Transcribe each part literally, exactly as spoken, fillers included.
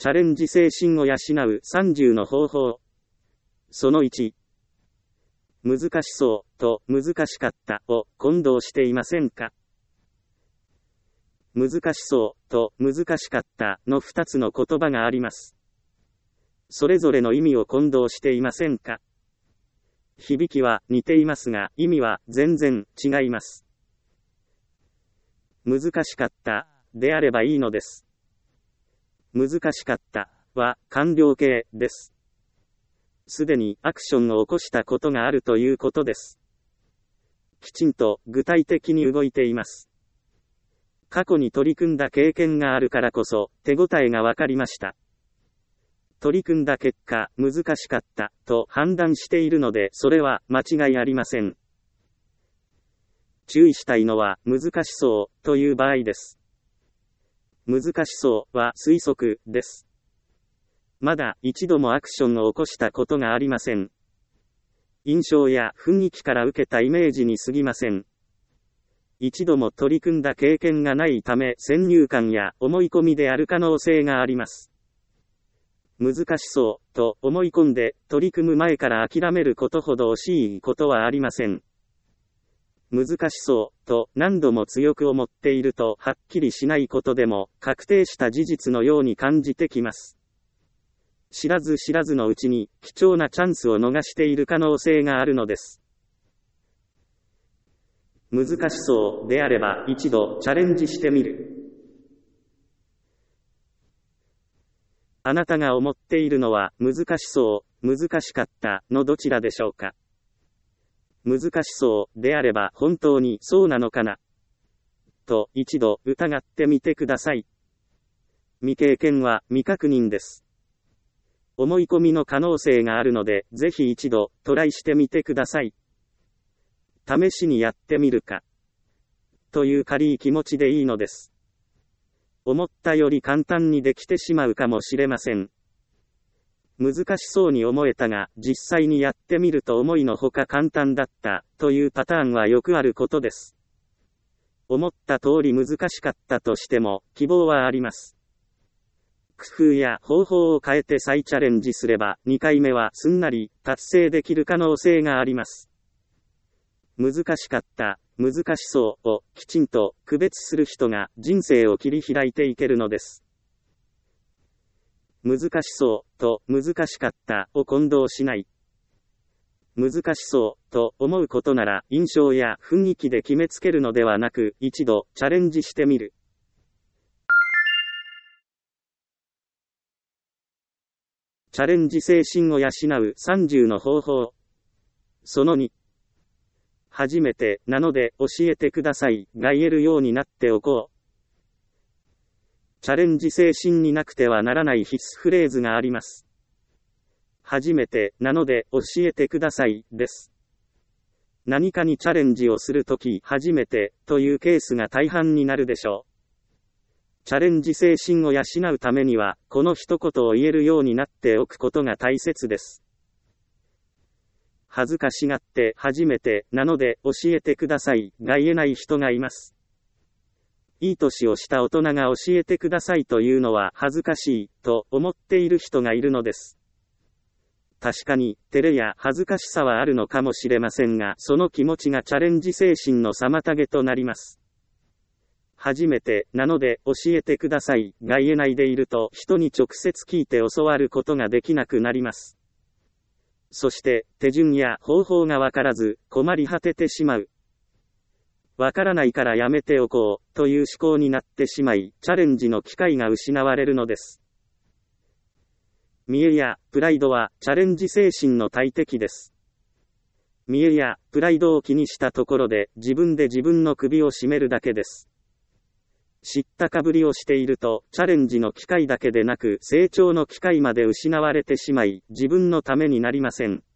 チャレンジ精神を養うさんじゅうの方法。そのいち。難しそうと難しかったを混同していませんか？難しそうと難しかったのふたつの言葉があります。それぞれの意味を混同していませんか？響きは似ていますが、意味は全然違います。難しかったであればいいのです。難しかったは完了形です。すでにアクションを起こしたことがあるということです。きちんと具体的に動いています。過去に取り組んだ経験があるからこそ手応えがわかりました。取り組んだ結果、難しかったと判断しているので、それは間違いありません。注意したいのは難しそうという場合です。難しそうは推測です。まだ一度もアクションを起こしたことがありません。印象や雰囲気から受けたイメージに過ぎません。一度も取り組んだ経験がないため、先入観や思い込みである可能性があります。難しそうと思い込んで取り組む前から諦めることほど惜しいことはありません。難しそうと何度も強く思っているとはっきりしないことでも確定した事実のように感じてきます。知らず知らずのうちに貴重なチャンスを逃している可能性があるのです。難しそうであれば一度チャレンジしてみる。あなたが思っているのは難しそう、難しかったのどちらでしょうか？難しそうであれば本当にそうなのかなと一度疑ってみてください。未経験は未確認です。思い込みの可能性があるので、ぜひ一度トライしてみてください。試しにやってみるかという軽い気持ちでいいのです。思ったより簡単にできてしまうかもしれません。難しそうに思えたが、実際にやってみると思いのほか簡単だったというパターンはよくあることです。思った通り難しかったとしても希望はあります。工夫や方法を変えて再チャレンジすればにかいめはすんなり達成できる可能性があります。難しかった、難しそうをきちんと区別する人が人生を切り開いていけるのです。難しそうと難しかったを混同しない。難しそうと思うことなら印象や雰囲気で決めつけるのではなく、一度チャレンジしてみる。チャレンジ精神を養うさんじゅうの方法。そのに。初めてなので教えてくださいが言えるようになっておこう。チャレンジ精神になくてはならない必須フレーズがあります。初めてなので教えてくださいです。何かにチャレンジをするとき、初めてというケースが大半になるでしょう。チャレンジ精神を養うためには、この一言を言えるようになっておくことが大切です。恥ずかしがって初めてなので教えてくださいが言えない人がいます。いい年をした大人が教えてくださいというのは恥ずかしいと思っている人がいるのです。確かに照れや恥ずかしさはあるのかもしれませんが、その気持ちがチャレンジ精神の妨げとなります。初めてなので教えてくださいが言えないでいると、人に直接聞いて教わることができなくなります。そして手順や方法がわからず困り果ててしまう。わからないからやめておこうという思考になってしまい、チャレンジの機会が失われるのです。見栄やプライドはチャレンジ精神の大敵です。見栄やプライドを気にしたところで自分で自分の首を絞めるだけです。知ったかぶりをしていると、チャレンジの機会だけでなく成長の機会まで失われてしまい、自分のためになりません。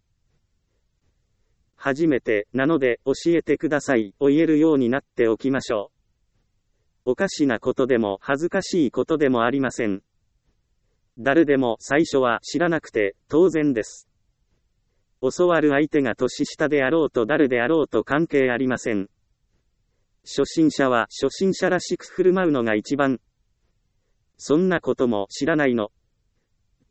初めてなので教えてくださいを言えるようになっておきましょう。おかしなことでも恥ずかしいことでもありません。誰でも最初は知らなくて当然です。教わる相手が年下であろうと誰であろうと関係ありません。初心者は初心者らしく振る舞うのが一番。そんなことも知らないの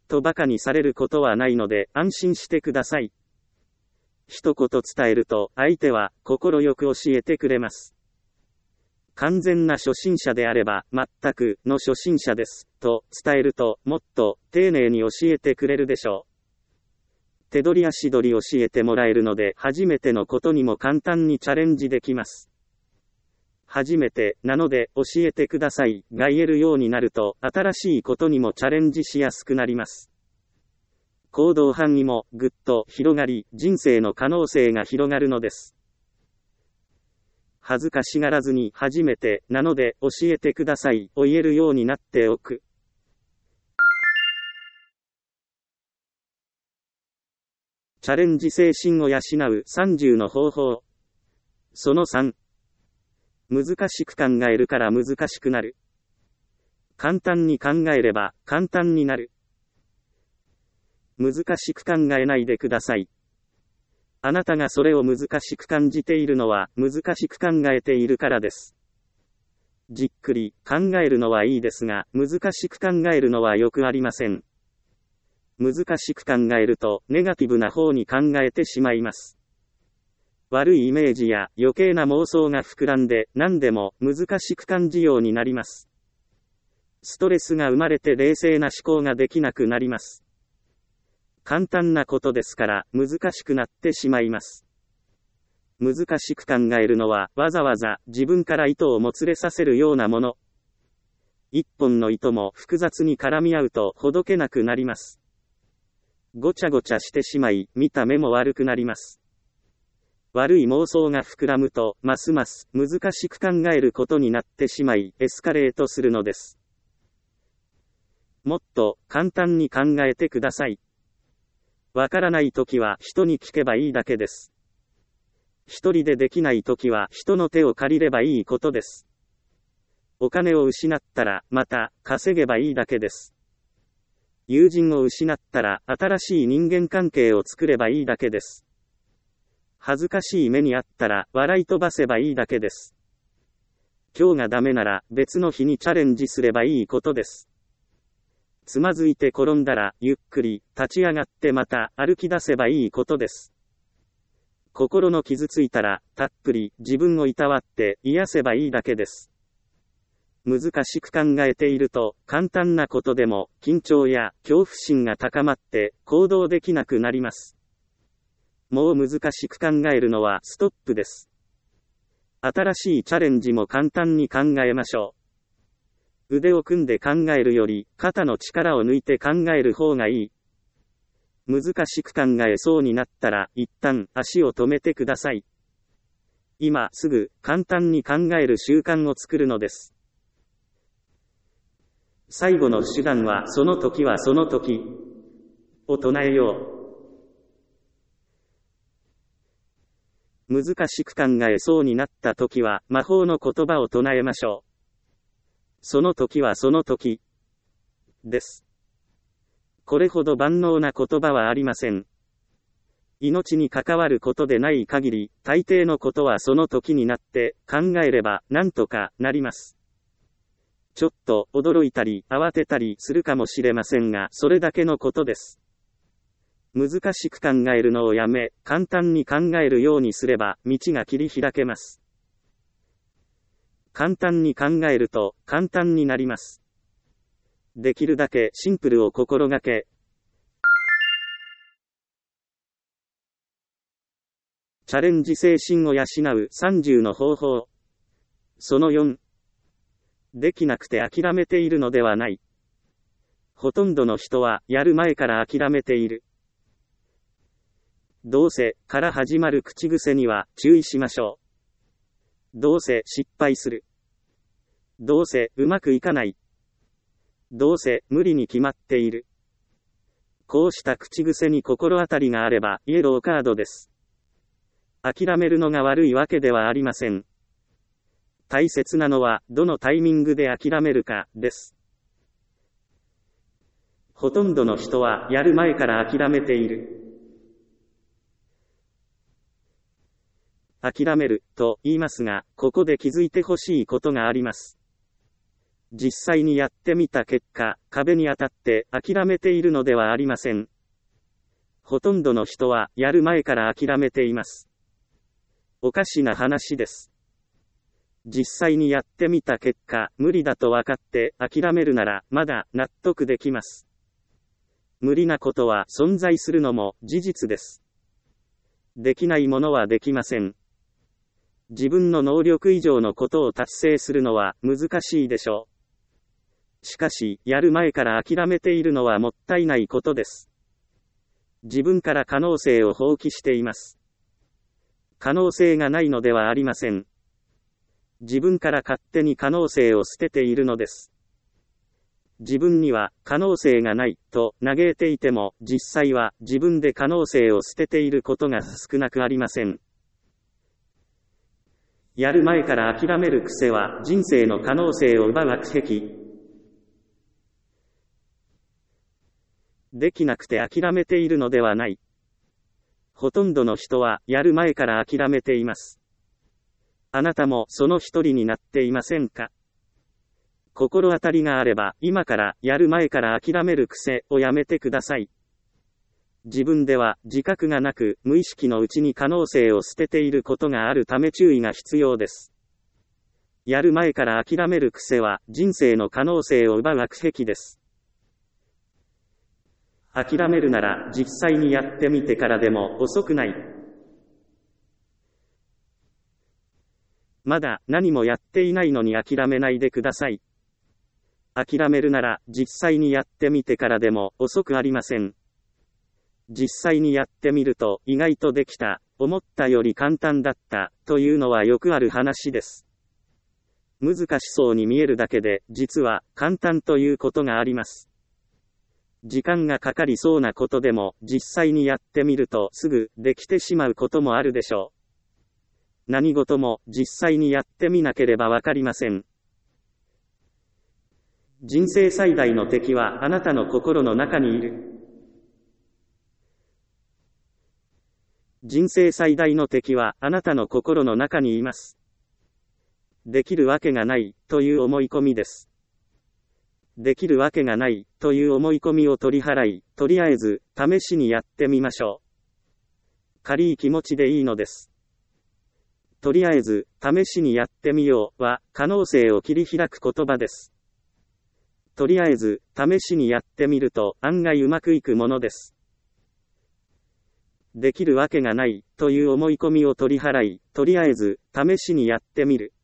と馬鹿にされることはないので安心してください。一言伝えると相手は心よく教えてくれます。完全な初心者であれば全くの初心者ですと伝えるともっと丁寧に教えてくれるでしょう。手取り足取り教えてもらえるので初めてのことにも簡単にチャレンジできます。初めてなので教えてくださいが言えるようになると新しいことにもチャレンジしやすくなります。行動範囲もぐっと広がり、人生の可能性が広がるのです。恥ずかしがらずに初めてなので教えてくださいを言えるようになっておく。チャレンジ精神を養うさんじゅうの方法。そのさん。難しく考えるから難しくなる。簡単に考えれば簡単になる。難しく考えないでください。あなたがそれを難しく感じているのは難しく考えているからです。じっくり考えるのはいいですが、難しく考えるのはよくありません。難しく考えるとネガティブな方に考えてしまいます。悪いイメージや余計な妄想が膨らんで何でも難しく感じようになります。ストレスが生まれて冷静な思考ができなくなります。簡単なことですから難しくなってしまいます。難しく考えるのはわざわざ自分から糸をもつれさせるようなもの。一本の糸も複雑に絡み合うとほどけなくなります。ごちゃごちゃしてしまい見た目も悪くなります。悪い妄想が膨らむとますます難しく考えることになってしまいエスカレートするのです。もっと簡単に考えてください。わからないときは人に聞けばいいだけです。一人でできないときは人の手を借りればいいことです。お金を失ったらまた稼げばいいだけです。友人を失ったら新しい人間関係を作ればいいだけです。恥ずかしい目にあったら笑い飛ばせばいいだけです。今日がダメなら別の日にチャレンジすればいいことです。つまずいて転んだらゆっくり立ち上がってまた歩き出せばいいことです。心の傷ついたらたっぷり自分をいたわって癒せばいいだけです。難しく考えていると簡単なことでも緊張や恐怖心が高まって行動できなくなります。もう難しく考えるのはストップです。新しいチャレンジも簡単に考えましょう。腕を組んで考えるより肩の力を抜いて考える方がいい。難しく考えそうになったら一旦足を止めてください。今すぐ簡単に考える習慣を作るのです。最後の手段はその時はその時を唱えよう。難しく考えそうになった時は魔法の言葉を唱えましょう。その時はその時です。これほど万能な言葉はありません。命に関わることでない限り、大抵のことはその時になって考えればなんとかなります。ちょっと驚いたり慌てたりするかもしれませんが、それだけのことです。難しく考えるのをやめ、簡単に考えるようにすれば道が切り開けます。簡単に考えると簡単になります。できるだけシンプルを心がけ。チャレンジ精神を養うさんじゅうの方法。そのよん。できなくて諦めているのではない。ほとんどの人はやる前から諦めている。どうせから始まる口癖には注意しましょう。どうせ失敗する。どうせうまくいかない。どうせ無理に決まっている。こうした口癖に心当たりがあればイエローカードです。諦めるのが悪いわけではありません。大切なのはどのタイミングで諦めるかです。ほとんどの人はやる前から諦めている。諦めると言いますが、ここで気づいてほしいことがあります。 実際にやってみた結果、壁に当たって諦めているのではありません。ほとんどの人はやる前から諦めています。おかしな話です。実際にやってみた結果、無理だと分かって諦めるならまだ納得できます。無理なことは存在するのも事実です。できないものはできません。自分の能力以上のことを達成するのは難しいでしょう。しかし、やる前から諦めているのはもったいないことです。自分から可能性を放棄しています。可能性がないのではありません。自分から勝手に可能性を捨てているのです。自分には可能性がないと嘆いていても、実際は自分で可能性を捨てていることが少なくありません。やる前から諦める癖は人生の可能性を奪う悪癖。できなくて諦めているのではない。ほとんどの人はやる前から諦めています。あなたもその一人になっていませんか？心当たりがあれば、今からやる前から諦める癖をやめてください。自分では自覚がなく、無意識のうちに可能性を捨てていることがあるため注意が必要です。やる前から諦める癖は人生の可能性を奪う悪癖です。諦めるなら実際にやってみてからでも遅くない。まだ何もやっていないのに諦めないでください。諦めるなら実際にやってみてからでも遅くありません。実際にやってみると意外とできた、思ったより簡単だったというのはよくある話です。難しそうに見えるだけで実は簡単ということがあります。時間がかかりそうなことでも実際にやってみるとすぐできてしまうこともあるでしょう。何事も実際にやってみなければわかりません。人生最大の敵はあなたの心の中にいる。人生最大の敵はあなたの心の中にいます。できるわけがないという思い込みです。できるわけがないという思い込みを取り払い、とりあえず試しにやってみましょう。軽い気持ちでいいのです。とりあえず試しにやってみようは可能性を切り開く言葉です。とりあえず試しにやってみると案外うまくいくものです。できるわけがないという思い込みを取り払い、とりあえず試しにやってみる。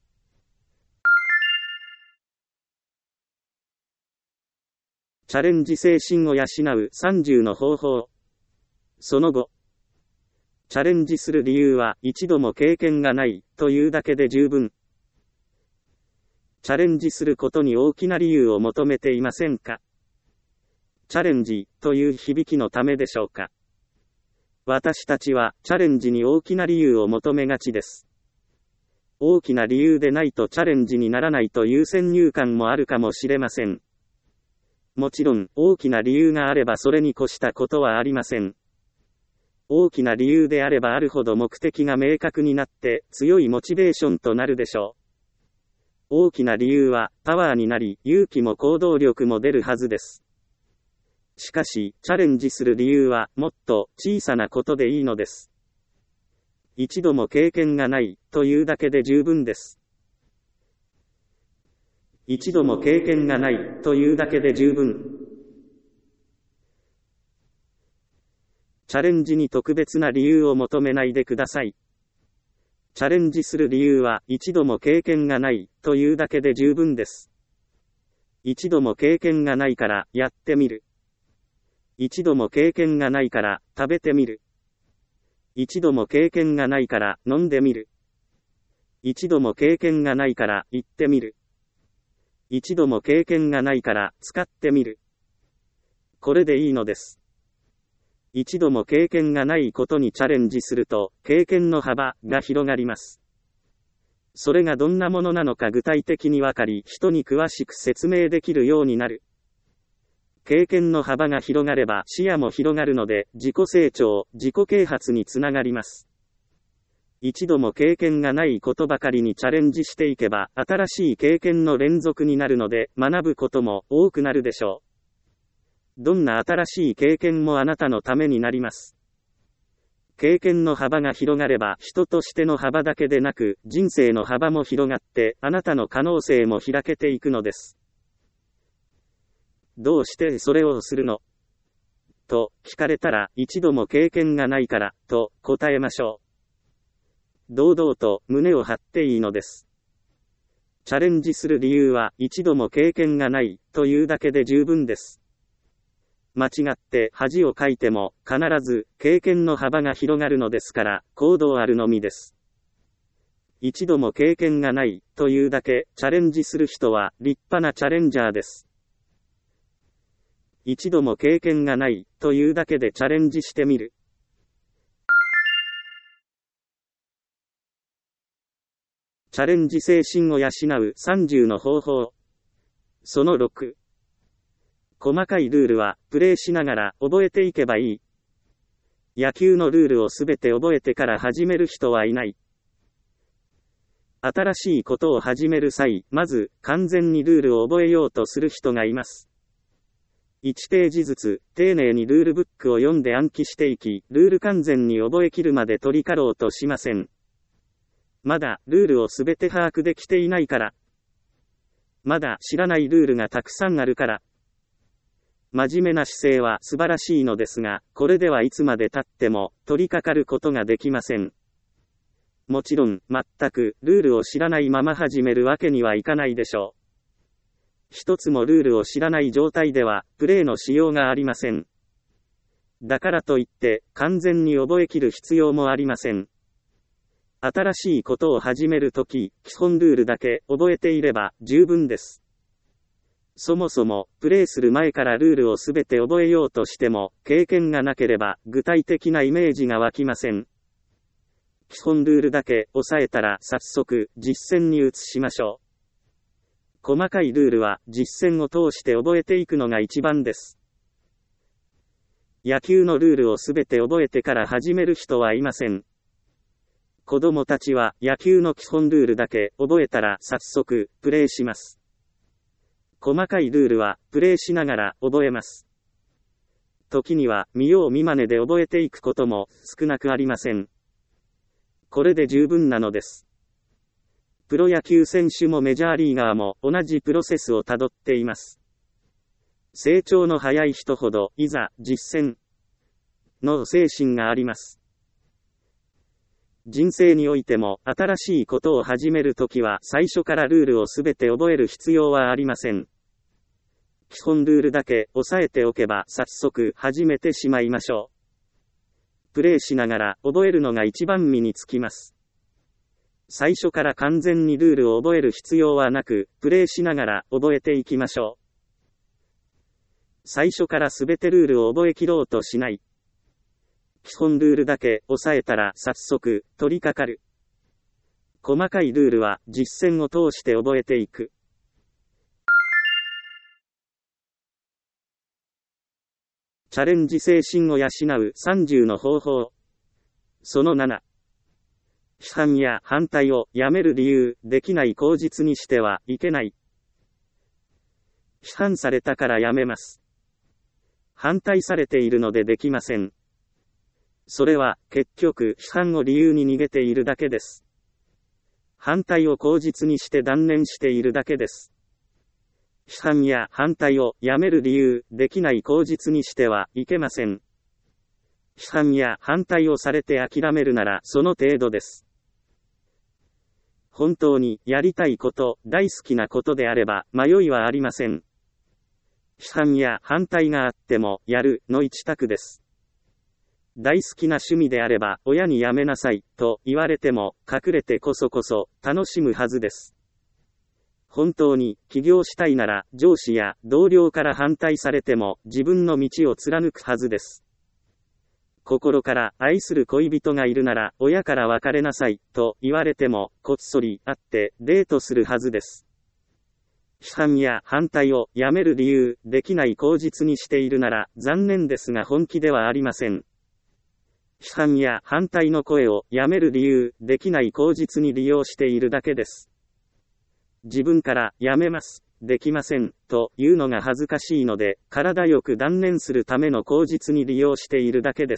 チャレンジ精神を養うさんじゅうの方法。その後、チャレンジする理由は一度も経験がないというだけで十分。チャレンジすることに大きな理由を求めていませんか？チャレンジという響きのためでしょうか？私たちはチャレンジに大きな理由を求めがちです。大きな理由でないとチャレンジにならないという先入観もあるかもしれません。もちろん、大きな理由があればそれに越したことはありません。大きな理由であればあるほど目的が明確になって強いモチベーションとなるでしょう。大きな理由はパワーになり、勇気も行動力も出るはずです。しかし、チャレンジする理由はもっと小さなことでいいのです。一度も経験がないというだけで十分です。一度も経験がないというだけで十分。チャレンジに特別な理由を求めないでください。チャレンジする理由は一度も経験がないというだけで十分です。一度も経験がないからやってみる。一度も経験がないから食べてみる。一度も経験がないから飲んでみる。一度も経験がないから言ってみる。一度も経験がないから使ってみる。これでいいのです。一度も経験がないことにチャレンジすると、経験の幅が広がります。それがどんなものなのか具体的にわかり、人に詳しく説明できるようになる。経験の幅が広がれば視野も広がるので、自己成長、自己啓発につながります。 一度も経験がないことばかりにチャレンジしていけば、新しい経験の連続になるので、学ぶことも多くなるでしょう。どんな新しい経験もあなたのためになります。経験の幅が広がれば、人としての幅だけでなく、人生の幅も広がって、あなたの可能性も開けていくのです。どうしてそれをするの？と聞かれたら、一度も経験がないから、と答えましょう。堂々と胸を張っていいのです。チャレンジする理由は、一度も経験がないというだけで十分です。間違って恥をかいても、必ず経験の幅が広がるのですから、行動あるのみです。一度も経験がないというだけチャレンジする人は立派なチャレンジャーです。一度も経験がないというだけでチャレンジしてみる。チャレンジ精神を養うさんじゅうの方法。そのろく。細かいルールはプレイしながら覚えていけばいい。野球のルールをすべて覚えてから始める人はいない。新しいことを始める際、まず完全にルールを覚えようとする人がいます。いちページずつ丁寧にルールブックを読んで暗記していき、ルール完全に覚えきるまで取りかろうとしません。まだルールをすべて把握できていないから。まだ知らないルールがたくさんあるから。真面目な姿勢は素晴らしいのですが、これではいつまで経っても取り掛かることができません。もちろん、全くルールを知らないまま始めるわけにはいかないでしょう。一つもルールを知らない状態では、プレイのしようがありません。だからといって、完全に覚えきる必要もありません。新しいことを始めるとき、基本ルールだけ覚えていれば十分です。そもそも、プレイする前からルールをすべて覚えようとしても、経験がなければ具体的なイメージが湧きません。基本ルールだけ押さえたら早速実践に移しましょう。細かいルールは実践を通して覚えていくのが一番です。野球のルールをすべて覚えてから始める人はいません。子供たちは野球の基本ルールだけ覚えたら早速プレイします。細かいルールはプレイしながら覚えます。時には見よう見まねで覚えていくことも少なくありません。これで十分なのです。プロ野球選手もメジャーリーガーも同じプロセスをたどっています。成長の早い人ほどいざ実践の精神があります。人生においても新しいことを始めるときは最初からルールをすべて覚える必要はありません。基本ルールだけ押さえておけば早速始めてしまいましょう。プレイしながら覚えるのが一番身につきます。最初から完全にルールを覚える必要はなく、プレイしながら覚えていきましょう。最初からすべてルールを覚えきろうとしない。基本ルールだけ押さえたら早速取り掛かる。細かいルールは実践を通して覚えていく。チャレンジ精神を養うさんじゅうの方法。そのなな。批判や反対をやめる理由、できない口実にしてはいけない。批判されたからやめます。反対されているのでできません。それは結局批判を理由に逃げているだけです。反対を口実にして断念しているだけです。批判や反対をやめる理由、できない口実にしてはいけません。批判や反対をされて諦めるならその程度です。本当にやりたいこと、大好きなことであれば迷いはありません。批判や反対があってもやるの一択です。大好きな趣味であれば親にやめなさいと言われても隠れてこそこそ楽しむはずです。本当に起業したいなら上司や同僚から反対されても自分の道を貫くはずです。心から愛する恋人がいるなら親から別れなさいと言われてもこっそり会ってデートするはずです。批判や反対をやめる理由、できない口実にしているなら残念ですが本気ではありません。 批判や反対の声をやめる理由、できない口実に利用しているだけです。自分からやめます、できません、というのが恥ずかしいので、体よく断念するための口実に利用しているだけです。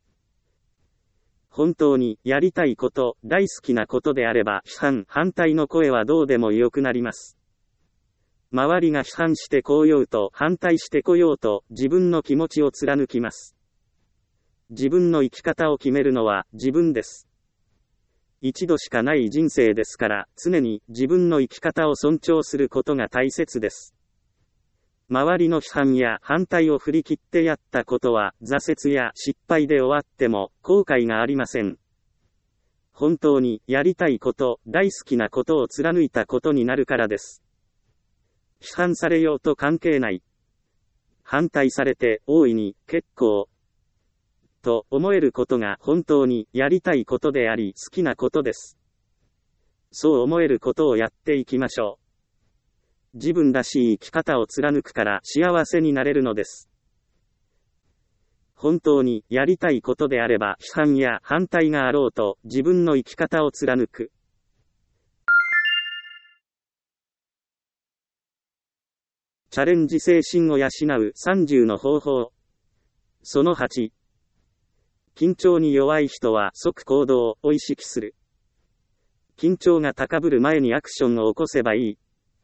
本当にやりたいこと、大好きなことであれば、批判、反対の声はどうでもよくなります。周りが批判してこようと、反対してこようと、自分の気持ちを貫きます。自分の生き方を決めるのは自分です。一度しかない人生ですから、常に自分の生き方を尊重することが大切です。周りの批判や反対を振り切ってやったことは、挫折や失敗で終わっても後悔がありません。本当にやりたいこと、大好きなことを貫いたことになるからです。批判されようと関係ない。反対されて大いに結構と思えることが本当にやりたいことであり好きなことです。そう思えることをやっていきましょう。自分らしい生き方を貫くから幸せになれるのです。本当にやりたいことであれば批判や反対があろうと自分の生き方を貫く。チャレンジ精神を養うさんじゅうの方法。そのはち。緊張に弱い人は即行動を意識する。緊張が高ぶる前にアクションを起こせばいい。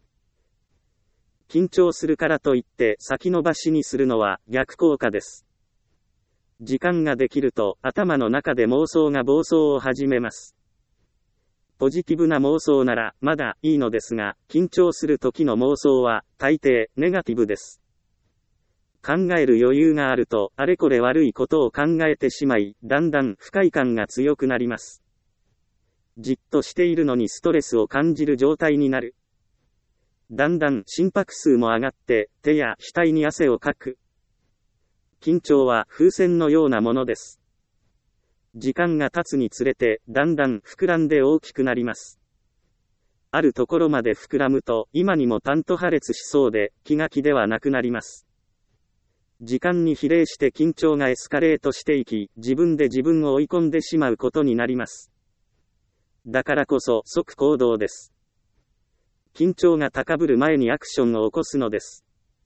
緊張するからといって先延ばしにするのは逆効果です。時間ができると頭の中で妄想が暴走を始めます。ポジティブな妄想ならまだいいのですが、緊張する時の妄想は大抵ネガティブです。考える余裕があるとあれこれ悪いことを考えてしまい、だんだん不快感が強くなります。じっとしているのにストレスを感じる状態になる。だんだん心拍数も上がって、手や額に汗をかく。緊張は風船のようなものです。時間が経つにつれて、だんだん膨らんで大きくなります。あるところまで膨らむと、今にもたんと破裂しそうで、気が気ではなくなります。時間に比例して緊張がエスカレートしていき、自分で自分を追い込んでしまうことになります。だからこそ即行動です。緊張が高ぶる前にアクションを起こすのです。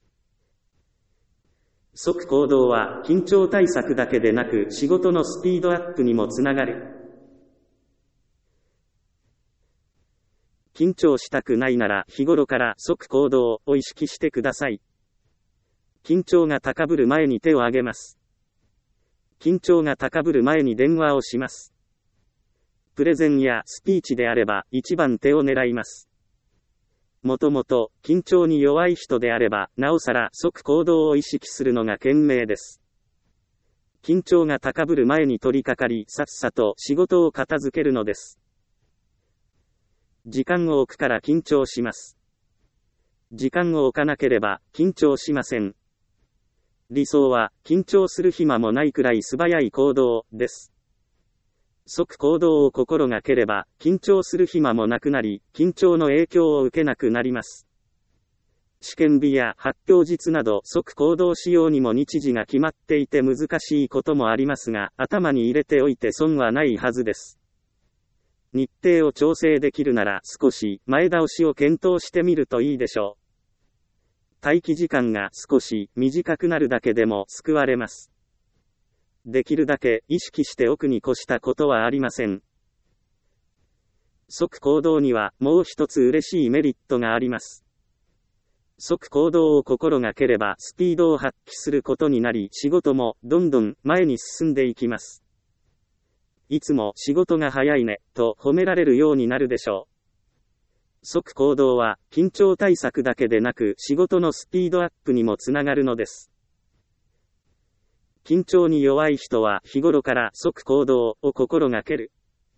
即行動は緊張対策だけでなく仕事のスピードアップにもつながる。緊張したくないなら日頃から即行動を意識してください。緊張が高ぶる前に手を挙げます。緊張が高ぶる前に電話をします。プレゼンやスピーチであれば一番手を狙います。もともと緊張に弱い人であればなおさら即行動を意識するのが賢明です。緊張が高ぶる前に取り掛かりさっさと仕事を片付けるのです。時間を置くから緊張します。時間を置かなければ緊張しません。理想は緊張する暇もないくらい素早い行動です。即行動を心がければ、緊張する暇もなくなり、緊張の影響を受けなくなります。試験日や発表日など即行動しようにも日時が決まっていて難しいこともありますが、頭に入れておいて損はないはずです。日程を調整できるなら少し前倒しを検討してみるといいでしょう。待機時間が少し短くなるだけでも救われます。できるだけ意識しておくに越したことはありません。即行動にはもう一つ嬉しいメリットがあります。即行動を心がければスピードを発揮することになり、仕事もどんどん前に進んでいきます。いつも仕事が早いねと褒められるようになるでしょう。即行動は緊張対策だけでなく仕事のスピードアップにもつながるのです。緊張に弱い人は日頃から即行動を心がける。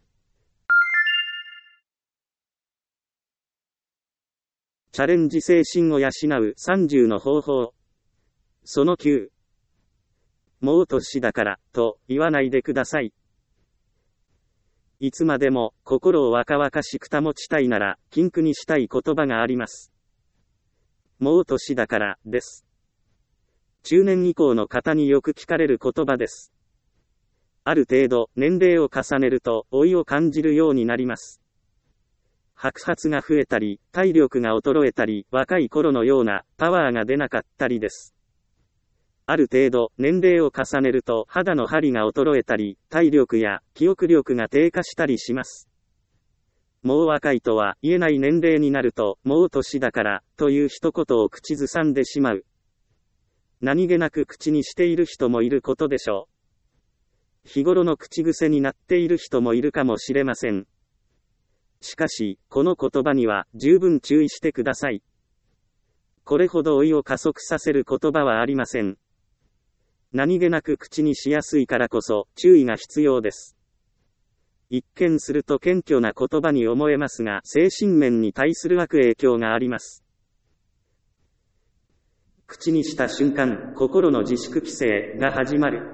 チャレンジ精神を養うさんじゅうの方法。そのきゅう。もう年だからと言わないでください。いつまでも心を若々しく保ちたいなら禁句にしたい言葉があります。もう年だからです。中年以降の方によく聞かれる言葉です。 ある程度、年齢を重ねると、老いを感じるようになります。白髪が増えたり、体力が衰えたり、若い頃のような、パワーが出なかったりです。ある程度、年齢を重ねると、肌の張りが衰えたり、体力や記憶力が低下したりします。もう若いとは言えない年齢になると、もう年だから、という一言を口ずさんでしまう。何気なく口にしている人もいることでしょう。日頃の口癖になっている人もいるかもしれません。しかし、この言葉には十分注意してください。これほど老いを加速させる言葉はありません。何気なく口にしやすいからこそ注意が必要です。一見すると謙虚な言葉に思えますが、精神面に対する悪影響があります。口にした瞬間、心の自粛規制が始まる。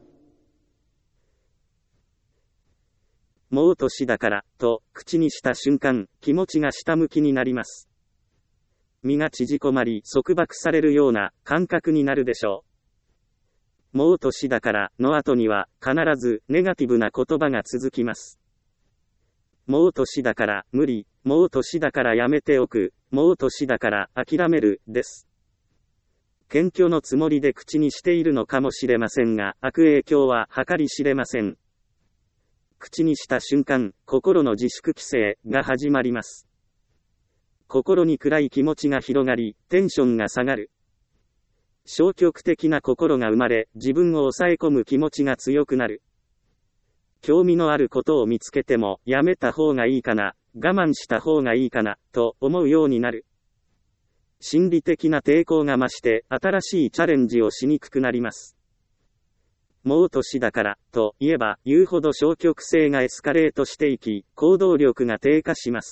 もう年だから、と、口にした瞬間、気持ちが下向きになります。身が縮こまり、束縛されるような感覚になるでしょう。もう年だからの後には、必ずネガティブな言葉が続きます。もう年だから無理、もう年だからやめておく、もう年だから諦める、です。謙虚のつもりで口にしているのかもしれませんが、悪影響は計り知れません。口にした瞬間、心の自粛規制が始まります。心に暗い気持ちが広がり、テンションが下がる。消極的な心が生まれ、自分を抑え込む気持ちが強くなる。興味のあることを見つけても、やめた方がいいかな、我慢した方がいいかな、と思うようになる。心理的な抵抗が増して、新しいチャレンジをしにくくなります。もう年だから、と言えば、言うほど消極性がエスカレートしていき、行動力が低下します。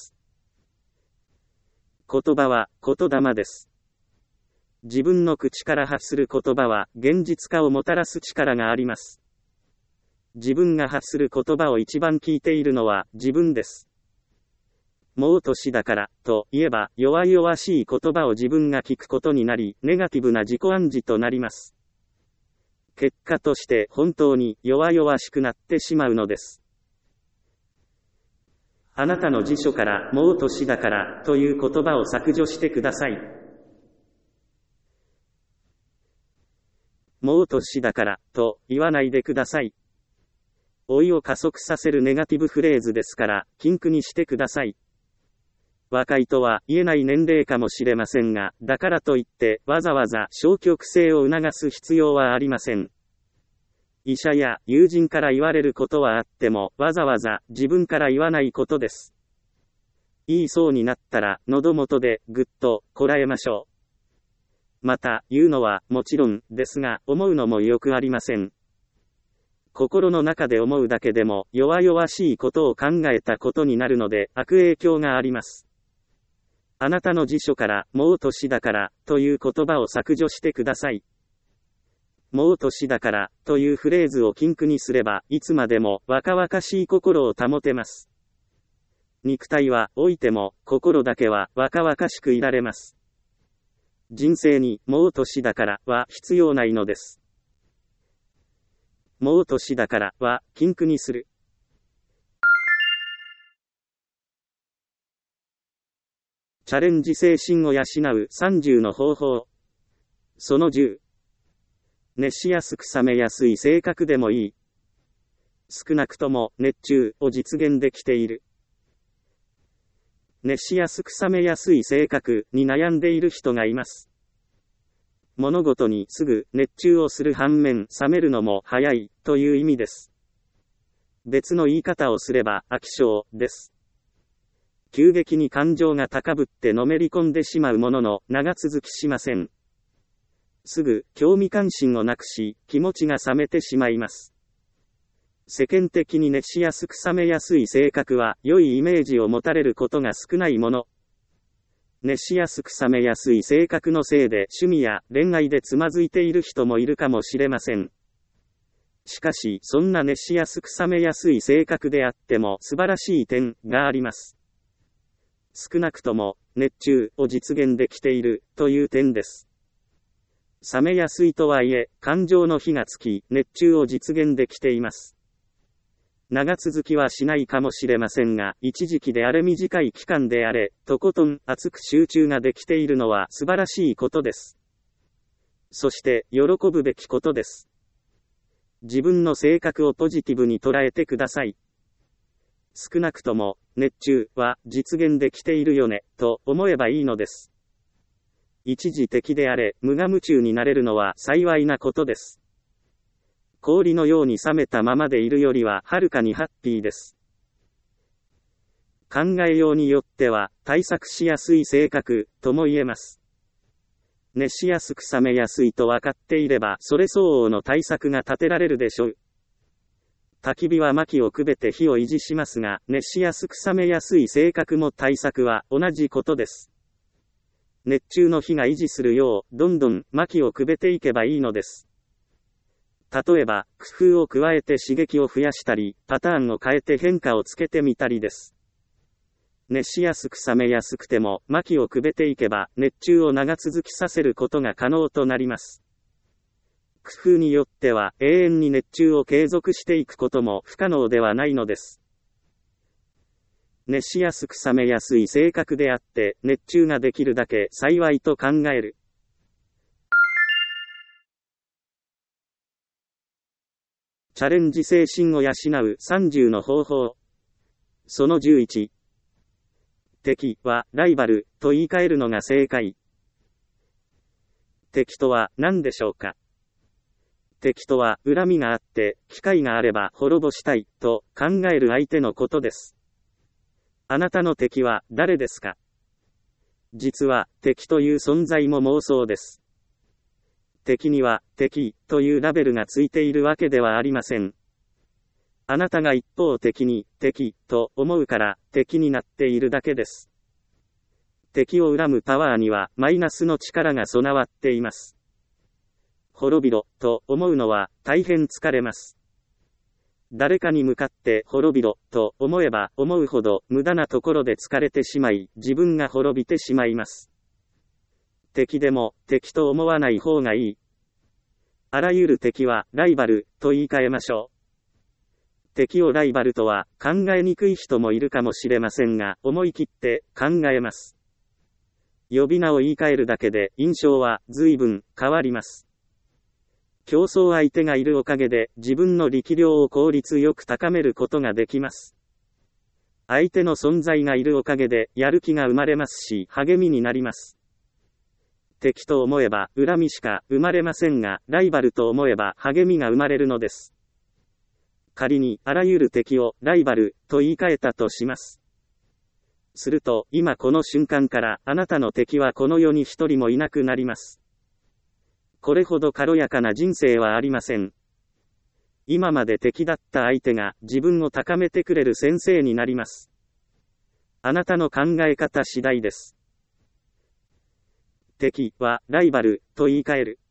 言葉は、言霊です。自分の口から発する言葉は、現実化をもたらす力があります。自分が発する言葉を一番聞いているのは、自分です。もう年だから、と言えば、弱々しい言葉を自分が聞くことになり、ネガティブな自己暗示となります。結果として本当に弱々しくなってしまうのです。あなたの辞書からもう年だからという言葉を削除してください。もう年だからと言わないでください。老いを加速させるネガティブフレーズですから、禁句にしてください。若いとは言えない年齢かもしれませんが、だからといってわざわざ消極性を促す必要はありません。医者や友人から言われることはあっても、わざわざ自分から言わないことです。言いそうになったら、喉元でぐっとこらえましょう。また、言うのはもちろんですが、思うのもよくありません。心の中で思うだけでも、弱々しいことを考えたことになるので、悪影響があります。あなたの辞書から、もう年だから、という言葉を削除してください。もう年だから、というフレーズを禁句にすれば、いつまでも若々しい心を保てます。肉体は老いても、心だけは若々しくいられます。人生に、もう年だからは必要ないのです。もう年だからは禁句にする。チャレンジ精神を養うさんじゅうの方法。そのじゅう。熱しやすく冷めやすい性格でもいい。少なくとも熱中を実現できている。熱しやすく冷めやすい性格に悩んでいる人がいます。物事にすぐ熱中をする反面冷めるのも早いという意味です。別の言い方をすれば飽き性です。急激に感情が高ぶってのめり込んでしまうものの長続きしません。すぐ興味関心をなくし気持ちが冷めてしまいます。世間的に熱しやすく冷めやすい性格は良いイメージを持たれることが少ないもの。熱しやすく冷めやすい性格のせいで趣味や恋愛でつまずいている人もいるかもしれません。しかしそんな熱しやすく冷めやすい性格であっても素晴らしい点があります。少なくとも熱中を実現できているという点です。冷めやすいとはいえ感情の火がつき熱中を実現できています。 長続きはしないかもしれませんが、一時期であれ短い期間であれ、とことん熱く集中ができているのは素晴らしいことです。そして、喜ぶべきことです。自分の性格をポジティブに捉えてください。少なくとも、熱中は実現できているよね、と思えばいいのです。一時的であれ、無我夢中になれるのは幸いなことです。氷のように冷めたままでいるよりははるかにハッピーです。考えようによっては、対策しやすい性格、とも言えます。熱しやすく冷めやすいと分かっていれば、それ相応の対策が立てられるでしょう。焚き火は薪をくべて火を維持しますが、熱しやすく冷めやすい性格も対策は同じことです。熱中の火が維持するよう、どんどん薪をくべていけばいいのです。例えば、工夫を加えて刺激を増やしたり、パターンを変えて変化をつけてみたりです。熱しやすく冷めやすくても、薪をくべていけば、熱中を長続きさせることが可能となります。工夫によっては、永遠に熱中を継続していくことも不可能ではないのです。熱しやすく冷めやすい性格であって、熱中ができるだけ幸いと考える。チャレンジ精神を養うさんじゅうの方法。そのじゅういち。敵はライバルと言い換えるのが正解。敵とは何でしょうか。敵とは恨みがあって、機会があれば滅ぼしたいと考える相手のことです。あなたの敵は誰ですか。実は敵という存在も妄想です。敵には敵というラベルがついているわけではありません。あなたが一方的に敵と思うから敵になっているだけです。敵を恨むパワーにはマイナスの力が備わっています。滅びろと思うのは大変疲れます。誰かに向かって滅びろと思えば思うほど無駄なところで疲れてしまい、自分が滅びてしまいます。敵でも敵と思わない方がいい。あらゆる敵はライバルと言い換えましょう。敵をライバルとは考えにくい人もいるかもしれませんが、思い切って考えます。呼び名を言い換えるだけで印象は随分変わります。競争相手がいるおかげで自分の力量を効率よく高めることができます。相手の存在がいるおかげでやる気が生まれますし、励みになります。敵と思えば恨みしか生まれませんが、ライバルと思えば励みが生まれるのです。仮にあらゆる敵をライバルと言い換えたとします。すると、今この瞬間からあなたの敵はこの世に一人もいなくなります。これほど軽やかな人生はありません。今まで敵だった相手が自分を高めてくれる先生になります。あなたの考え方次第です。敵はライバルと言い換える。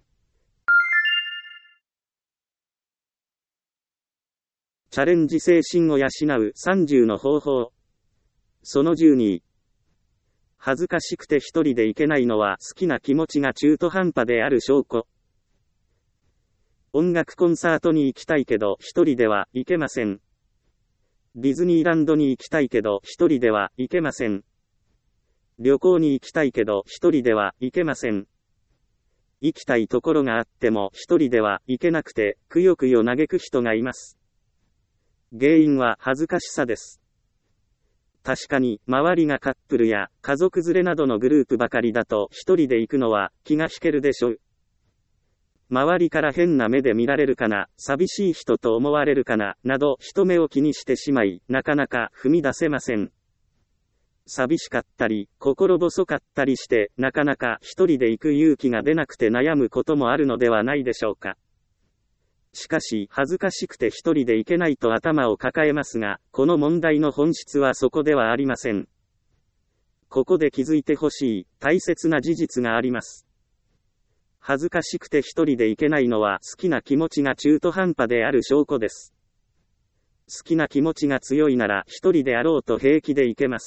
チャレンジ精神を養うさんじゅうの方法。そのじゅうに。恥ずかしくて一人で行けないのは好きな気持ちが中途半端である証拠。音楽コンサートに行きたいけど一人では行けません。ディズニーランドに行きたいけど一人では行けません。旅行に行きたいけど一人では行けません。行きたいところがあっても一人では行けなくて、くよくよ嘆く人がいます。原因は恥ずかしさです。確かに、周りがカップルや家族連れなどのグループばかりだと一人で行くのは気が引けるでしょう。周りから変な目で見られるかな、寂しい人と思われるかな、など人目を気にしてしまい、なかなか踏み出せません。寂しかったり、心細かったりして、なかなか一人で行く勇気が出なくて悩むこともあるのではないでしょうか。しかし、恥ずかしくて一人で行けないと頭を抱えますが、この問題の本質はそこではありません。ここで気づいてほしい、大切な事実があります。恥ずかしくて一人で行けないのは、好きな気持ちが中途半端である証拠です。好きな気持ちが強いなら、一人であろうと平気で行けます。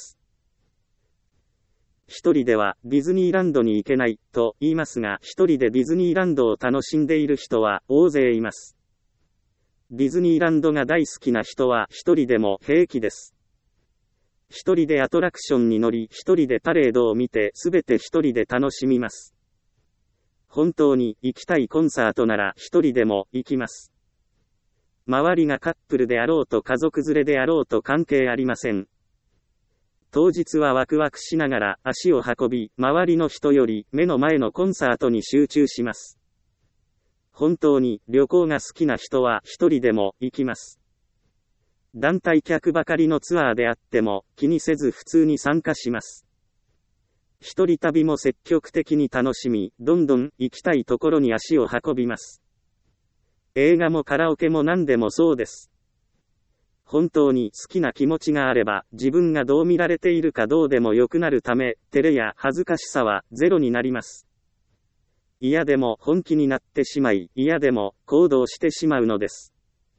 一人ではディズニーランドに行けないと言いますが、一人でディズニーランドを楽しんでいる人は大勢います。 ディズニーランドが大好きな人は一人でも平気です。一人でアトラクションに乗り、一人でパレードを見て、すべて一人で楽しみます。本当に行きたいコンサートなら一人でも行きます。周りがカップルであろうと家族連れであろうと関係ありません。当日はワクワクしながら足を運び、周りの人より目の前のコンサートに集中します。本当に旅行が好きな人は一人でも行きます。団体客ばかりのツアーであっても気にせず普通に参加します。一人旅も積極的に楽しみ、どんどん行きたいところに足を運びます。映画もカラオケも何でもそうです。本当に好きな気持ちがあれば、自分がどう見られているかどうでもよくなるため、照れや恥ずかしさはゼロになります。嫌でも本気になってしまい、嫌でも行動してしまうのです。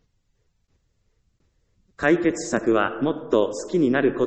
解決策はもっと好きになること。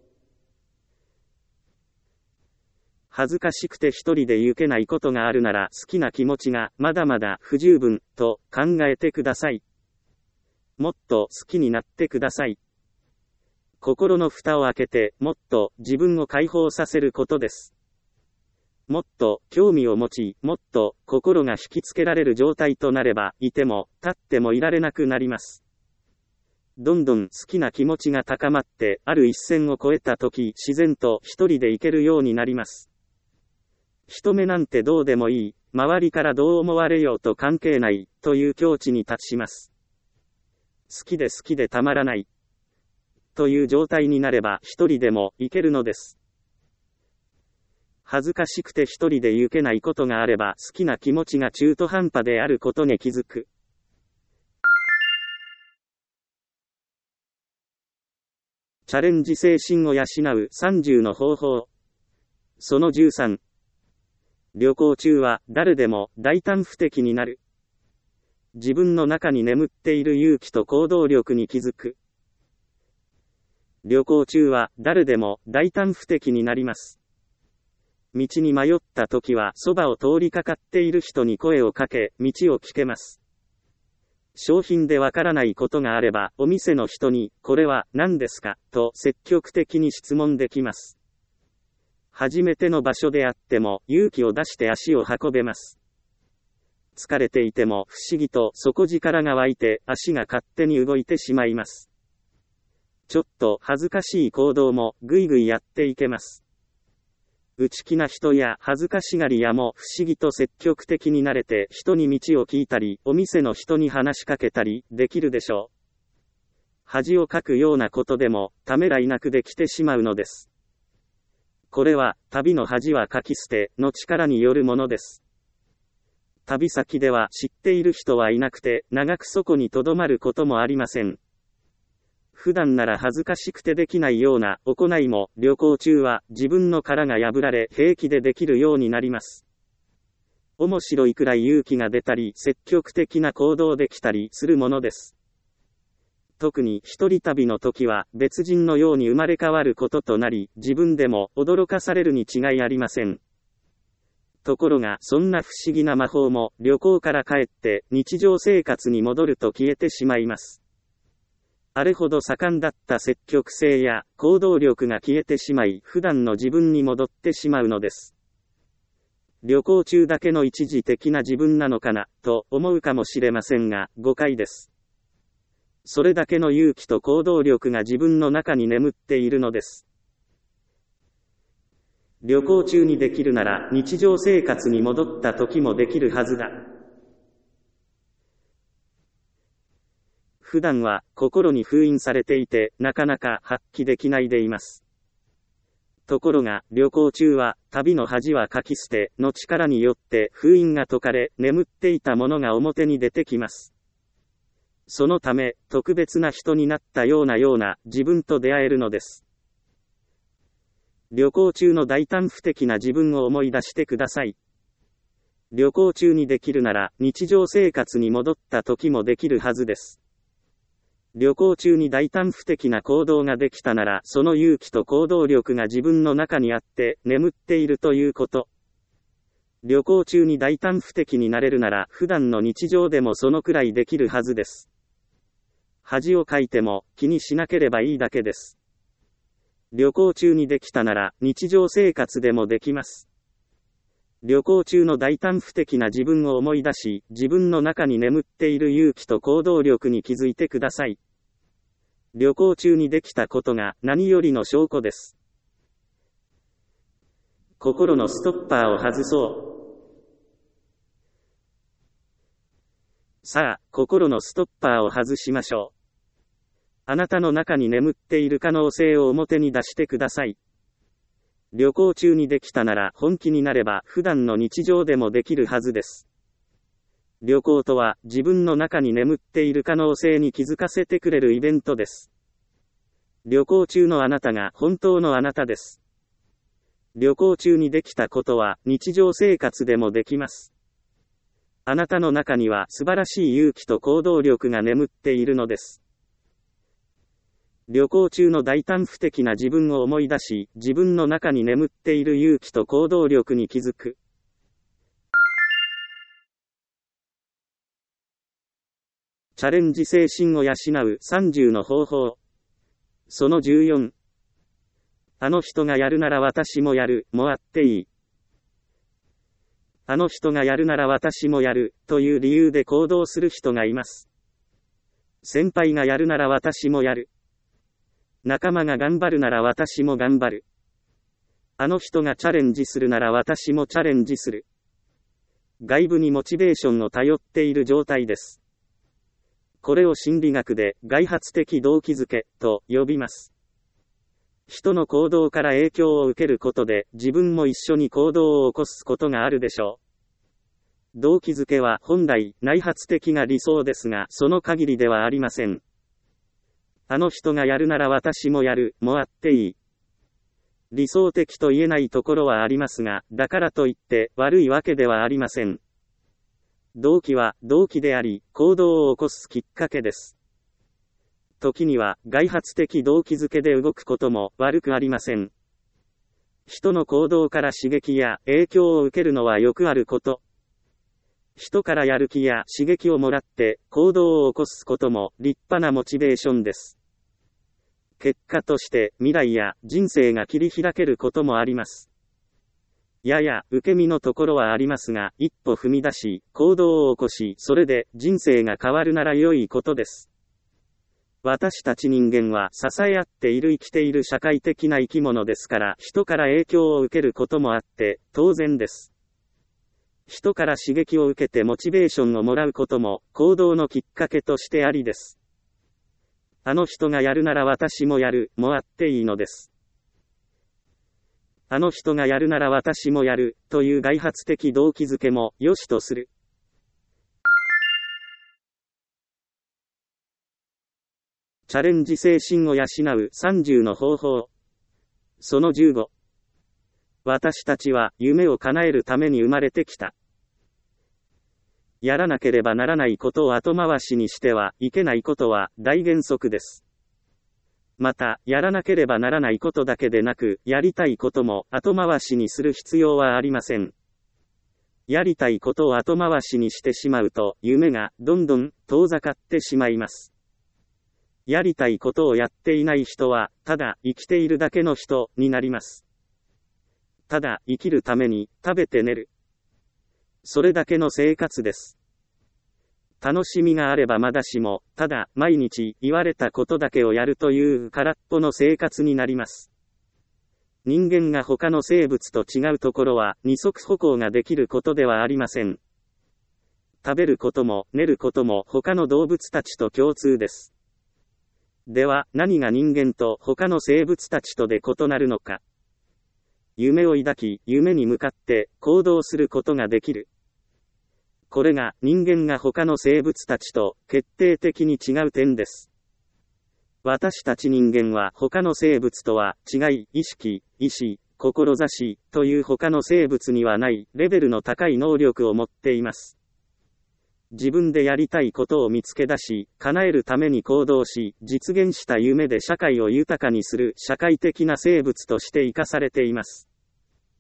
恥ずかしくて一人で行けないことがあるなら好きな気持ちがまだまだ不十分と考えてください。もっと好きになってください。心の蓋を開けてもっと自分を解放させることです。もっと興味を持ち、もっと心が引きつけられる状態となれば、いても立ってもいられなくなります。どんどん好きな気持ちが高まって、ある一線を越えたとき、自然と一人で行けるようになります。人目なんてどうでもいい、周りからどう思われようと関係ない、という境地に達します。好きで好きでたまらない、という状態になれば一人でも行けるのです。恥ずかしくて一人で行けないことがあれば、好きな気持ちが中途半端であることに気づく。チャレンジ精神を養うさんじゅうの方法。そのじゅうさん。旅行中は誰でも大胆不敵になる。自分の中に眠っている勇気と行動力に気づく。旅行中は誰でも大胆不敵になります。道に迷った時はそばを通りかかっている人に声をかけ、道を聞けます。商品でわからないことがあれば、お店の人に、これは何ですかと積極的に質問できます。初めての場所であっても、勇気を出して足を運べます。疲れていても不思議と底力が湧いて、足が勝手に動いてしまいます。ちょっと恥ずかしい行動もぐいぐいやっていけます。内気な人や恥ずかしがり屋も不思議と積極的になれて人に道を聞いたり、お店の人に話しかけたりできるでしょう。恥をかくようなことでもためらいなくできてしまうのです。これは旅の恥はかき捨ての力によるものです。旅先では知っている人はいなくて長くそこに留まることもありません。普段なら恥ずかしくてできないような行いも旅行中は自分の殻が破られ平気でできるようになります。面白いくらい勇気が出たり積極的な行動できたりするものです。特に一人旅の時は別人のように生まれ変わることとなり、自分でも驚かされるに違いありません。ところがそんな不思議な魔法も旅行から帰って日常生活に戻ると消えてしまいます。あれほど盛んだった積極性や行動力が消えてしまい、普段の自分に戻ってしまうのです。旅行中だけの一時的な自分なのかな、と思うかもしれませんが、誤解です。それだけの勇気と行動力が自分の中に眠っているのです。旅行中にできるなら、日常生活に戻った時もできるはずだ。普段は心に封印されていてなかなか発揮できないでいます。ところが旅行中は旅の恥はかき捨ての力によって封印が解かれ眠っていたものが表に出てきます。そのため特別な人になったようなような自分と出会えるのです。旅行中の大胆不敵な自分を思い出してください。旅行中にできるなら日常生活に戻った時もできるはずです。旅行中に大胆不敵な行動ができたなら、その勇気と行動力が自分の中にあって眠っているということ。 旅行中に大胆不敵になれるなら普段の日常でもそのくらいできるはずです。恥をかいても気にしなければいいだけです。旅行中にできたなら日常生活でもできます。旅行中の大胆不敵な自分を思い出し、自分の中に眠っている勇気と行動力に気づいてください。旅行中にできたことが何よりの証拠です。心のストッパーを外そう。さあ、心のストッパーを外しましょう。あなたの中に眠っている可能性を表に出してください。旅行中にできたなら本気になれば普段の日常でもできるはずです。旅行とは自分の中に眠っている可能性に気づかせてくれるイベントです。旅行中のあなたが本当のあなたです。旅行中にできたことは日常生活でもできます。あなたの中には素晴らしい勇気と行動力が眠っているのです。旅行中の大胆不敵な自分を思い出し、自分の中に眠っている勇気と行動力に気づく。チャレンジ精神を養うさんじゅうの方法。そのじゅうよん。あの人がやるなら私もやる、もあっていい。あの人がやるなら私もやる、という理由で行動する人がいます。先輩がやるなら私もやる。仲間が頑張るなら私も頑張る。あの人がチャレンジするなら私もチャレンジする。外部にモチベーションを頼っている状態です。これを心理学で外発的動機づけと呼びます。人の行動から影響を受けることで自分も一緒に行動を起こすことがあるでしょう。動機づけは本来内発的が理想ですが、その限りではありません。あの人がやるなら私もやる、もあっていい。理想的と言えないところはありますが、だからといって悪いわけではありません。動機は動機であり、行動を起こすきっかけです。時には外発的動機づけで動くことも悪くありません。人の行動から刺激や影響を受けるのはよくあること。人からやる気や刺激をもらって行動を起こすことも立派なモチベーションです。結果として未来や人生が切り開けることもあります。やや受け身のところはありますが、一歩踏み出し行動を起こし、それで人生が変わるなら良いことです。私たち人間は支え合っている生きている社会的な生き物ですから、人から影響を受けることもあって当然です。人から刺激を受けてモチベーションをもらうことも行動のきっかけとしてありです。あの人がやるなら私もやる、もあっていいのです。あの人がやるなら私もやる、という外発的動機づけも良しとする。チャレンジ精神を養うさんじゅうの方法。そのじゅうご。私たちは夢を叶えるために生まれてきた。やらなければならないことを後回しにしてはいけないことは大原則です。また、やらなければならないことだけでなく、やりたいことも後回しにする必要はありません。やりたいことを後回しにしてしまうと、夢がどんどん遠ざかってしまいます。やりたいことをやっていない人は、ただ生きているだけの人になります。ただ生きるために食べて寝る。それだけの生活です。楽しみがあればまだしも、ただ毎日言われたことだけをやるという空っぽの生活になります。人間が他の生物と違うところは二足歩行ができることではありません。食べることも寝ることも他の動物たちと共通です。では何が人間と他の生物たちとで異なるのか。夢を抱き、夢に向かって行動することができる。これが人間が他の生物たちと決定的に違う点です。私たち人間は他の生物とは違い、意識、意志、志という他の生物にはないレベルの高い能力を持っています。自分でやりたいことを見つけ出し、叶えるために行動し、実現した夢で社会を豊かにする社会的な生物として生かされています。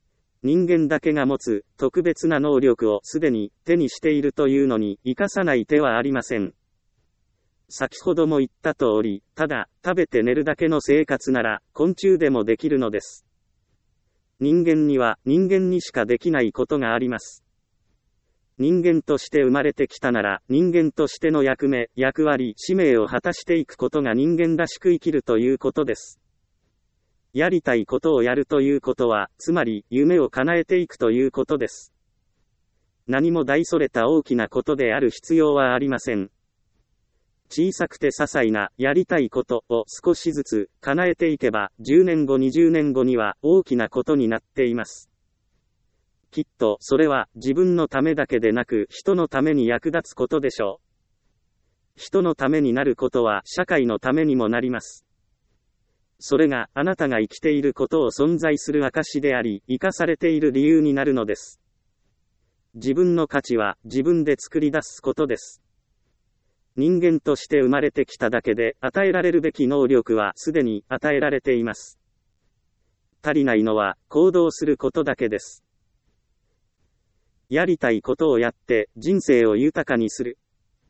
人間だけが持つ特別な能力をすでに手にしているというのに生かさない手はありません。先ほども言った通り、ただ食べて寝るだけの生活なら昆虫でもできるのです。人間には人間にしかできないことがあります。人間として生まれてきたなら人間としての役目、役割、使命を果たしていくことが人間らしく生きるということです。やりたいことをやるということは、つまり夢を叶えていくということです。何も大それた大きなことである必要はありません。小さくて些細なやりたいことを少しずつ叶えていけば、じゅうねんご、にじゅうねんごには大きなことになっています。きっとそれは自分のためだけでなく人のために役立つことでしょう。人のためになることは社会のためにもなります。それがあなたが生きていることを存在する証であり、生かされている理由になるのです。自分の価値は自分で作り出すことです。人間として生まれてきただけで与えられるべき能力はすでに与えられています。足りないのは行動することだけです。やりたいことをやって人生を豊かにする。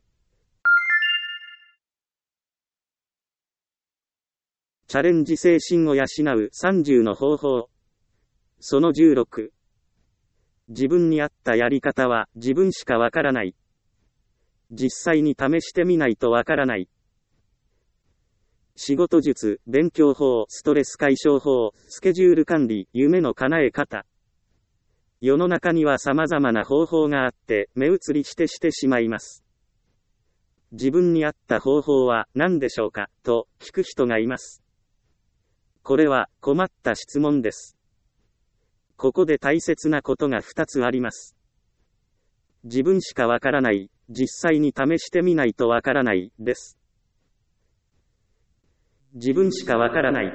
チャレンジ精神を養うさんじゅうの方法。そのじゅうろく。自分に合ったやり方は自分しかわからない。実際に試してみないとわからない。仕事術、勉強法、ストレス解消法、スケジュール管理、夢の叶え方。世の中には様々な方法があって目移りしてしてしまいます。自分に合った方法は何でしょうかと聞く人がいます。これは困った質問です。ここで大切なことがふたつあります。自分しかわからない、実際に試してみないとわからない、です。自分しかわからない。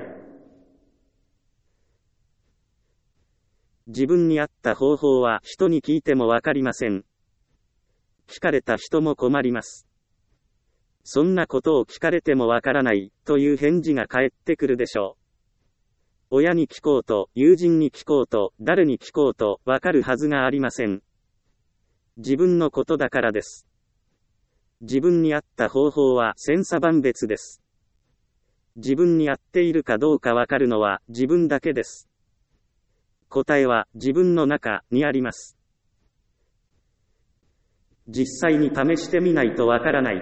自分に合った方法は人に聞いてもわかりません。聞かれた人も困ります。そんなことを聞かれてもわからないという返事が返ってくるでしょう。親に聞こうと、友人に聞こうと、誰に聞こうと、わかるはずがありません。自分のことだからです。自分に合った方法は千差万別です。自分に合っているかどうかわかるのは自分だけです。答えは自分の中にあります。実際に試してみないとわからない。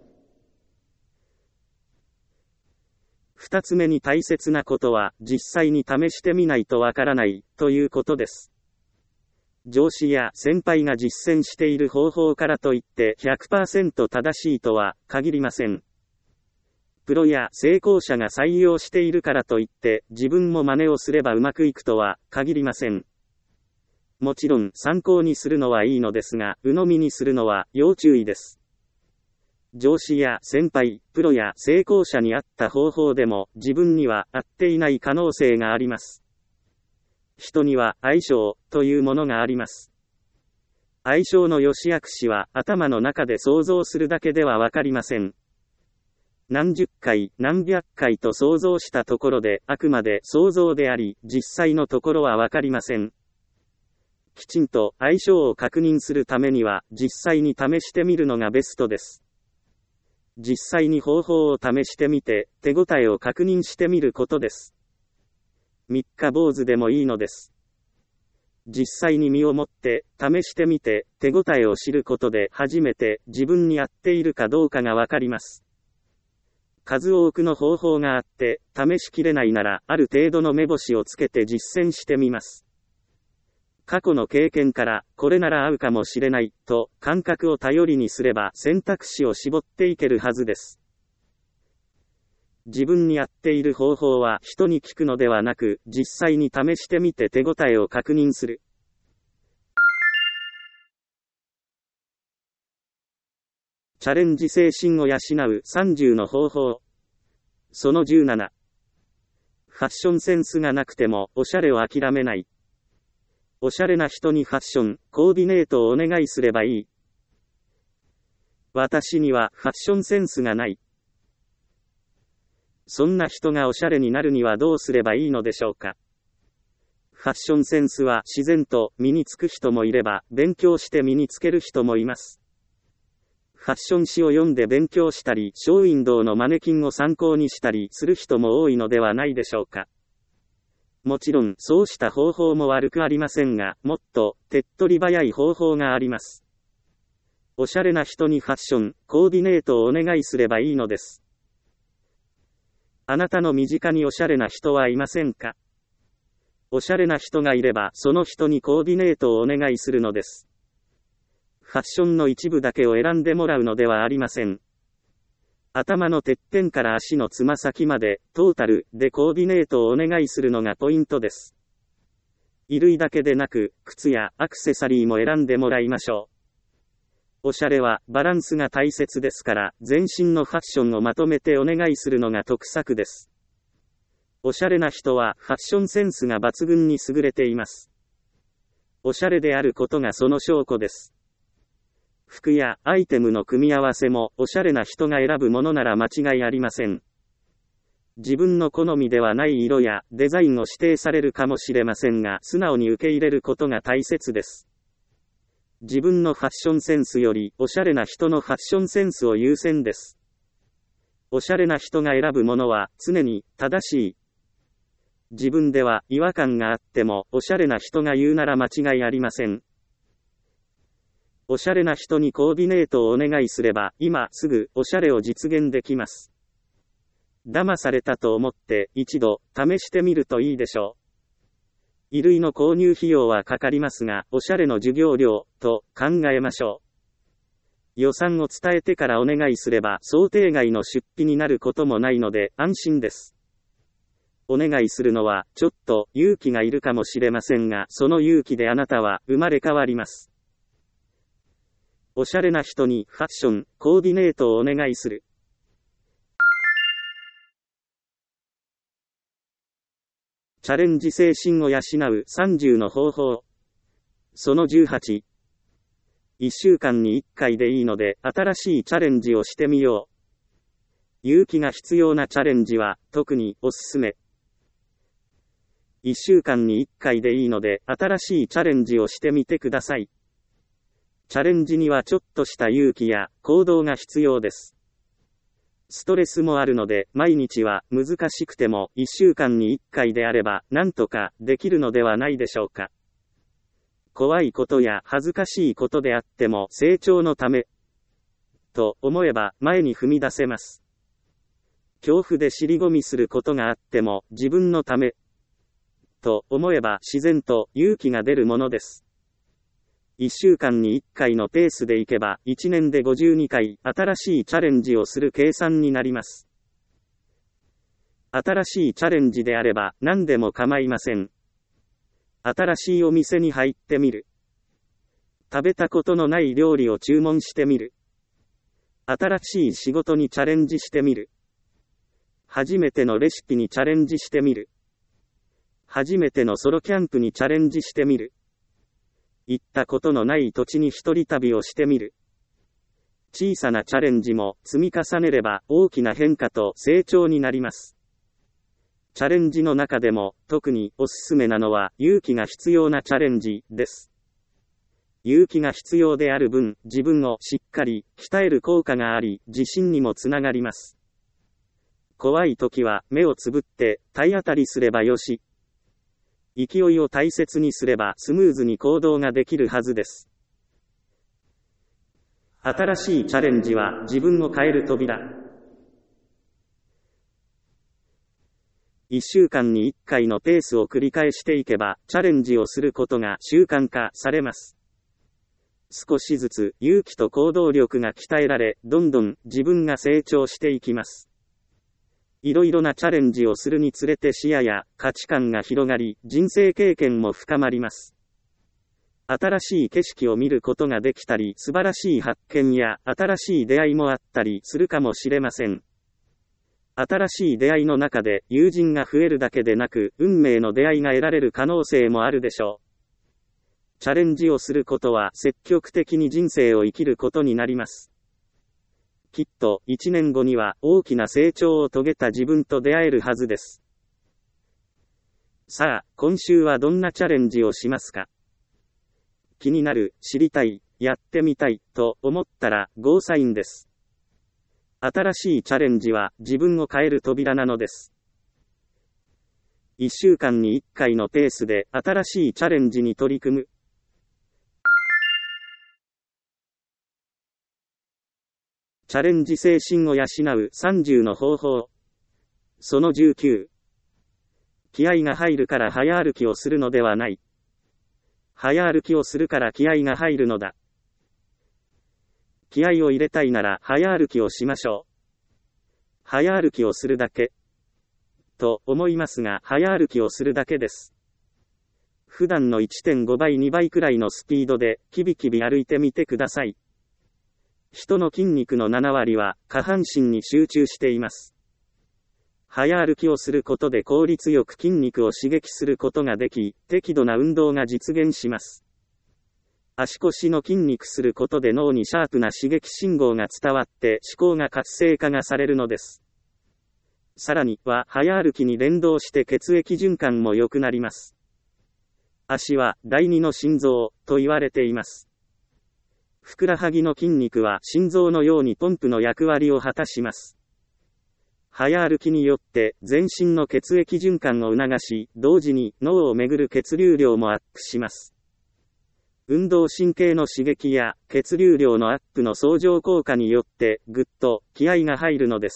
二つ目に大切なことは、実際に試してみないとわからないということです。上司や先輩が実践している方法からといって ひゃくパーセント 正しいとは限りません。プロや成功者が採用しているからといって自分も真似をすればうまくいくとは限りません。もちろん参考にするのはいいのですが、鵜呑みにするのは要注意です。上司や先輩、プロや成功者に合った方法でも自分には合っていない可能性があります。人には相性というものがあります。相性の良し悪しは頭の中で想像するだけではわかりません。何十回、何百回と想像したところであくまで想像であり、実際のところはわかりません。きちんと相性を確認するためには実際に試してみるのがベストです。実際に方法を試してみて、手応えを確認してみることです。三日坊主でもいいのです。実際に身をもって試してみて、手応えを知ることで初めて自分に合っているかどうかがわかります。数多くの方法があって、試しきれないなら、ある程度の目星をつけて実践してみます。過去の経験から、これなら合うかもしれない、と、感覚を頼りにすれば選択肢を絞っていけるはずです。自分に合っている方法は人に聞くのではなく、実際に試してみて手応えを確認する。チャレンジ精神を養うさんじゅうの方法。そのじゅうなな。ファッションセンスがなくてもおしゃれを諦めない。おしゃれな人にファッション、コーディネートをお願いすればいい。私にはファッションセンスがない。そんな人がおしゃれになるにはどうすればいいのでしょうか。 ファッションセンスは自然と身につく人もいれば、勉強して身につける人もいます。ファッション誌を読んで勉強したり、ショーウィンドウのマネキンを参考にしたりする人も多いのではないでしょうか。もちろん、そうした方法も悪くありませんが、もっと手っ取り早い方法があります。おしゃれな人にファッション、コーディネートをお願いすればいいのです。あなたの身近におしゃれな人はいませんか？おしゃれな人がいれば、その人にコーディネートをお願いするのです。ファッションの一部だけを選んでもらうのではありません。頭のてっぺんから足のつま先まで、トータルでコーディネートをお願いするのがポイントです。衣類だけでなく、靴やアクセサリーも選んでもらいましょう。おしゃれはバランスが大切ですから、全身のファッションをまとめてお願いするのが得策です。おしゃれな人はファッションセンスが抜群に優れています。おしゃれであることがその証拠です。服やアイテムの組み合わせもおしゃれな人が選ぶものなら間違いありません。自分の好みではない色やデザインを指定されるかもしれませんが、素直に受け入れることが大切です。自分のファッションセンスよりおしゃれな人のファッションセンスを優先です。おしゃれな人が選ぶものは常に正しい。自分では違和感があってもおしゃれな人が言うなら間違いありません。おしゃれな人にコーディネートをお願いすれば、今すぐおしゃれを実現できます。騙されたと思って一度試してみるといいでしょう。衣類の購入費用はかかりますが、おしゃれの授業料と考えましょう。予算を伝えてからお願いすれば想定外の出費になることもないので安心です。お願いするのはちょっと勇気がいるかもしれませんが、その勇気であなたは生まれ変わります。おしゃれな人にファッション、コーディネートをお願いする。チャレンジ精神を養うさんじゅうの方法。そのじゅうはち。いっしゅうかんにいっかいでいいので、新しいチャレンジをしてみよう。勇気が必要なチャレンジは、特におすすめ。いっしゅうかんにいっかいでいいので、新しいチャレンジをしてみてください。チャレンジにはちょっとした勇気や行動が必要です。ストレスもあるので、毎日は難しくてもいっしゅうかんにいっかいであればなんとかできるのではないでしょうか。怖いことや恥ずかしいことであっても成長のためと思えば前に踏み出せます。恐怖で尻込みすることがあっても自分のためと思えば自然と勇気が出るものです。いっしゅうかんにいっかいのペースでいけば、いちねんでごじゅうにかい新しいチャレンジをする計算になります。新しいチャレンジであれば何でも構いません。新しいお店に入ってみる。食べたことのない料理を注文してみる。新しい仕事にチャレンジしてみる。初めてのレシピにチャレンジしてみる。初めてのソロキャンプにチャレンジしてみる。行ったことのない土地に一人旅をしてみる。小さなチャレンジも積み重ねれば大きな変化と成長になります。チャレンジの中でも特におすすめなのは勇気が必要なチャレンジです。勇気が必要である分、自分をしっかり鍛える効果があり、自信にもつながります。怖い時は目をつぶって体当たりすればよし。勢いを大切にすればスムーズに行動ができるはずです。新しいチャレンジは自分を変える扉。いっしゅうかんにいっかいのペースを繰り返していけば、チャレンジをすることが習慣化されます。少しずつ勇気と行動力が鍛えられ、どんどん自分が成長していきます。いろいろなチャレンジをするにつれて視野や価値観が広がり、人生経験も深まります。新しい景色を見ることができたり、素晴らしい発見や新しい出会いもあったりするかもしれません。新しい出会いの中で友人が増えるだけでなく、運命の出会いが得られる可能性もあるでしょう。チャレンジをすることは積極的に人生を生きることになります。きっといちねんごには大きな成長を遂げた自分と出会えるはずです。 さあ、今週はどんなチャレンジをしますか？気になる、知りたい、やってみたい、と思ったら、ゴーサインです。新しいチャレンジは、自分を変える扉なのです。いっしゅうかんにいっかいのペースで、新しいチャレンジに取り組む。チャレンジ精神を養うさんじゅうの方法。そのじゅうきゅう。気合が入るから早歩きをするのではない。早歩きをするから気合が入るのだ。気合を入れたいなら早歩きをしましょう。早歩きをするだけ。と思いますが、早歩きをするだけです。普段の いってんご 倍にばいくらいのスピードで、キビキビ歩いてみてください。人の筋肉のななわりは、下半身に集中しています。早歩きをすることで効率よく筋肉を刺激することができ、適度な運動が実現します。足腰の筋肉することで脳にシャープな刺激信号が伝わって思考が活性化がされるのです。さらには早歩きに連動して血液循環も良くなります。足は第二の心臓と言われています。ふくらはぎの筋肉は心臓のようにポンプの役割を果たします。早歩きによって全身の血液循環を促し、同時に脳を巡る血流量もアップします。運動神経の刺激や血流量のアップの相乗効果によってぐっと気合が入るのです。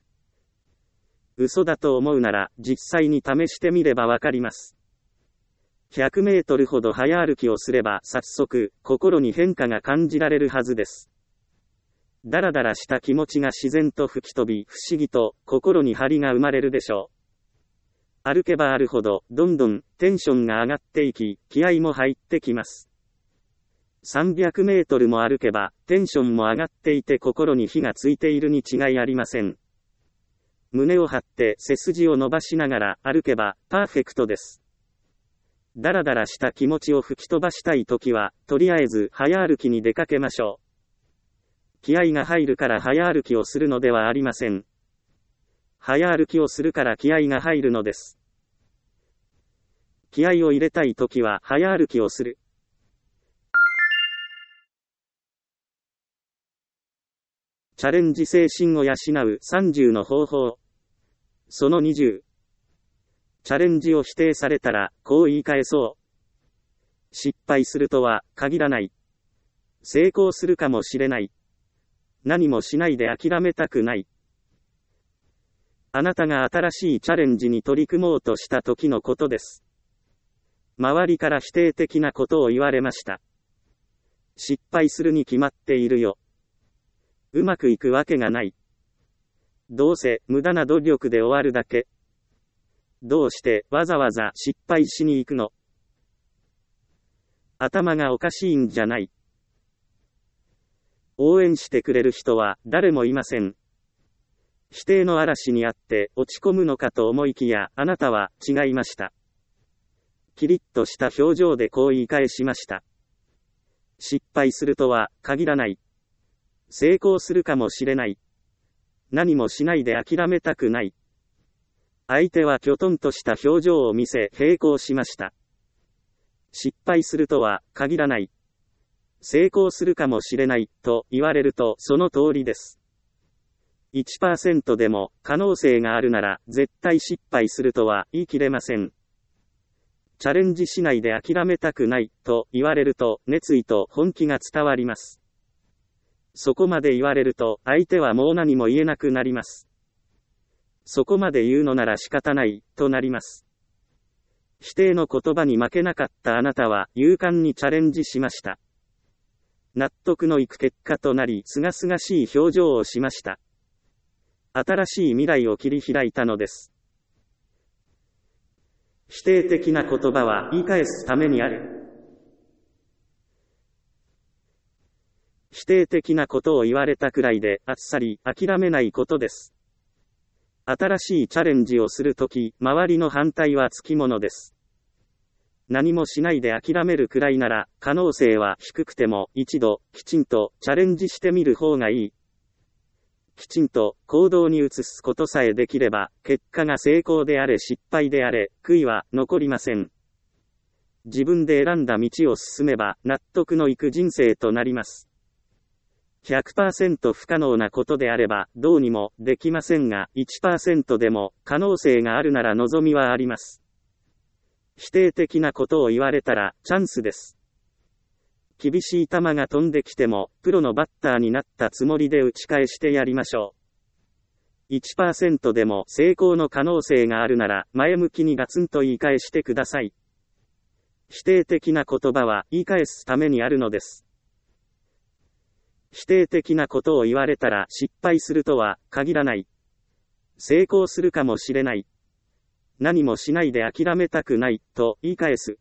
嘘だと思うなら実際に試してみればわかります。ひゃくメートルほど早歩きをすれば早速心に変化が感じられるはずです。だらだらした気持ちが自然と吹き飛び、不思議と心に張りが生まれるでしょう。歩けば歩るほど、どんどんテンションが上がっていき、気合も入ってきます。さんびゃくメートルも歩けば、テンションも上がっていて心に火がついているに違いありません。胸を張って背筋を伸ばしながら歩けば、パーフェクトです。だらだらした気持ちを吹き飛ばしたいときは、とりあえず早歩きに出かけましょう。気合が入るから早歩きをするのではありません。早歩きをするから気合が入るのです。気合を入れたいときは早歩きをする。チャレンジ精神を養うさんじゅうの方法。そのにじゅう。チャレンジを否定されたらこう言い返そう。失敗するとは限らない。成功するかもしれない。何もしないで諦めたくない。あなたが新しいチャレンジに取り組もうとした時のことです。周りから否定的なことを言われました。失敗するに決まっているよ。うまくいくわけがない。どうせ無駄な努力で終わるだけ。どうしてわざわざ失敗しに行くの？頭がおかしいんじゃない。応援してくれる人は誰もいません。否定の嵐にあって落ち込むのかと思いきや、あなたは違いました。キリッとした表情でこう言い返しました。失敗するとは限らない。成功するかもしれない。何もしないで諦めたくない。相手はきょとんとした表情を見せ並行しました。失敗するとは限らない。成功するかもしれないと言われるとその通りです。いちパーセント でも可能性があるなら絶対失敗するとは言い切れません。チャレンジしないで諦めたくないと言われると熱意と本気が伝わります。そこまで言われると相手はもう何も言えなくなります。そこまで言うのなら仕方ないとなります。否定の言葉に負けなかったあなたは勇敢にチャレンジしました。納得のいく結果となり、すがすがしい表情をしました。新しい未来を切り開いたのです。否定的な言葉は言い返すためにある。否定的なことを言われたくらいであっさり諦めないことです。新しいチャレンジをするとき、周りの反対はつきものです。何もしないで諦めるくらいなら、可能性は低くても一度きちんとチャレンジしてみる方がいい。 きちんと行動に移すことさえできれば、結果が成功であれ失敗であれ、悔いは残りません。自分で選んだ道を進めば、納得のいく人生となります。ひゃくパーセント 不可能なことであれば、どうにもできませんが、いちパーセント でも可能性があるなら望みはあります。否定的なことを言われたら、チャンスです。厳しい球が飛んできても、プロのバッターになったつもりで打ち返してやりましょう。いちパーセント でも成功の可能性があるなら、前向きにガツンと言い返してください。否定的な言葉は言い返すためにあるのです。否定的なことを言われたら失敗するとは限らない。成功するかもしれない。何もしないで諦めたくないと言い返す。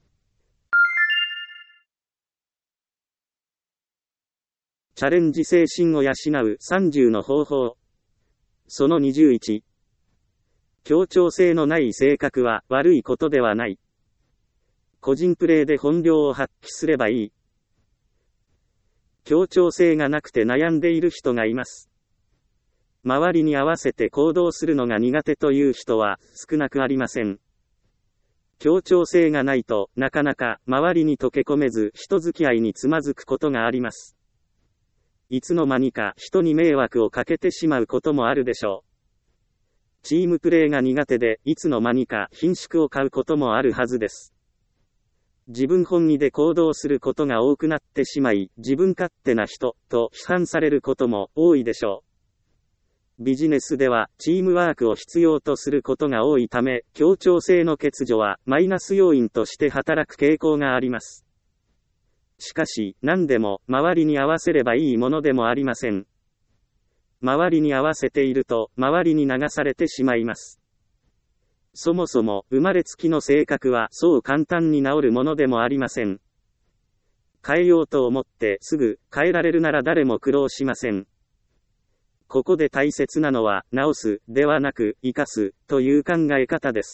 チャレンジ精神を養うさんじゅうの方法。そのにじゅういち。協調性のない性格は悪いことではない。個人プレーで本領を発揮すればいい。協調性がなくて悩んでいる人がいます。周りに合わせて行動するのが苦手という人は少なくありません。協調性がないとなかなか周りに溶け込めず人付き合いにつまずくことがあります。いつの間にか人に迷惑をかけてしまうこともあるでしょう。チームプレーが苦手でいつの間にか顰蹙を買うこともあるはずです。自分本位で行動することが多くなってしまい、自分勝手な人と批判されることも多いでしょう。ビジネスではチームワークを必要とすることが多いため、協調性の欠如はマイナス要因として働く傾向があります。しかし、何でも周りに合わせればいいものでもありません。周りに合わせていると、周りに流されてしまいます。そもそも、生まれつきの性格はそう簡単に治るものでもありません。変えようと思ってすぐ変えられるなら誰も苦労しません。ここで大切なのは、直す、ではなく、生かす、という考え方です。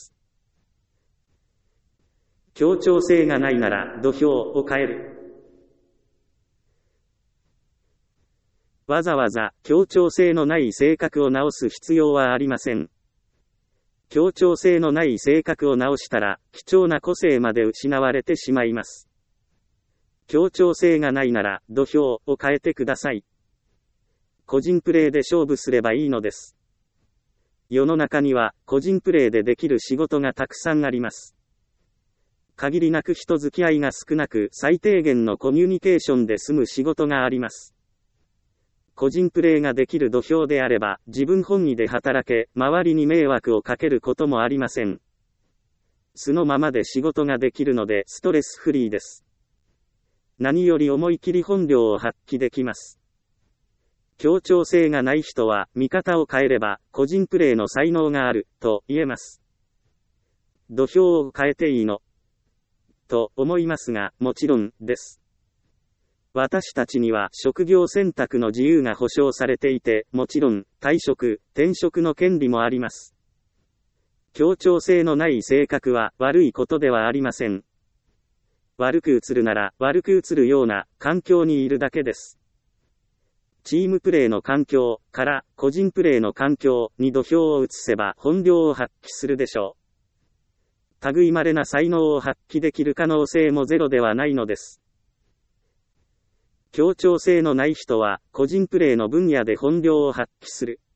協調性がないなら、土俵を変える。わざわざ協調性のない性格を直す必要はありません。協調性のない性格を直したら、貴重な個性まで失われてしまいます。協調性がないなら、土俵を変えてください。個人プレーで勝負すればいいのです。世の中には、個人プレーでできる仕事がたくさんあります。限りなく人付き合いが少なく、最低限のコミュニケーションで済む仕事があります。個人プレーができる土俵であれば、自分本位で働け、周りに迷惑をかけることもありません。素のままで仕事ができるので、ストレスフリーです。何より思い切り本領を発揮できます。協調性がない人は、見方を変えれば、個人プレーの才能がある、と言えます。土俵を変えていいの？と思いますが、もちろん、です。私たちには職業選択の自由が保障されていて、もちろん、退職、転職の権利もあります。協調性のない性格は悪いことではありません。悪く映るなら悪く映るような環境にいるだけです。チームプレーの環境から個人プレーの環境に土俵を移せば本領を発揮するでしょう。類まれな才能を発揮できる可能性もゼロではないのです。協調性のない人は、個人プレーの分野で本領を発揮する。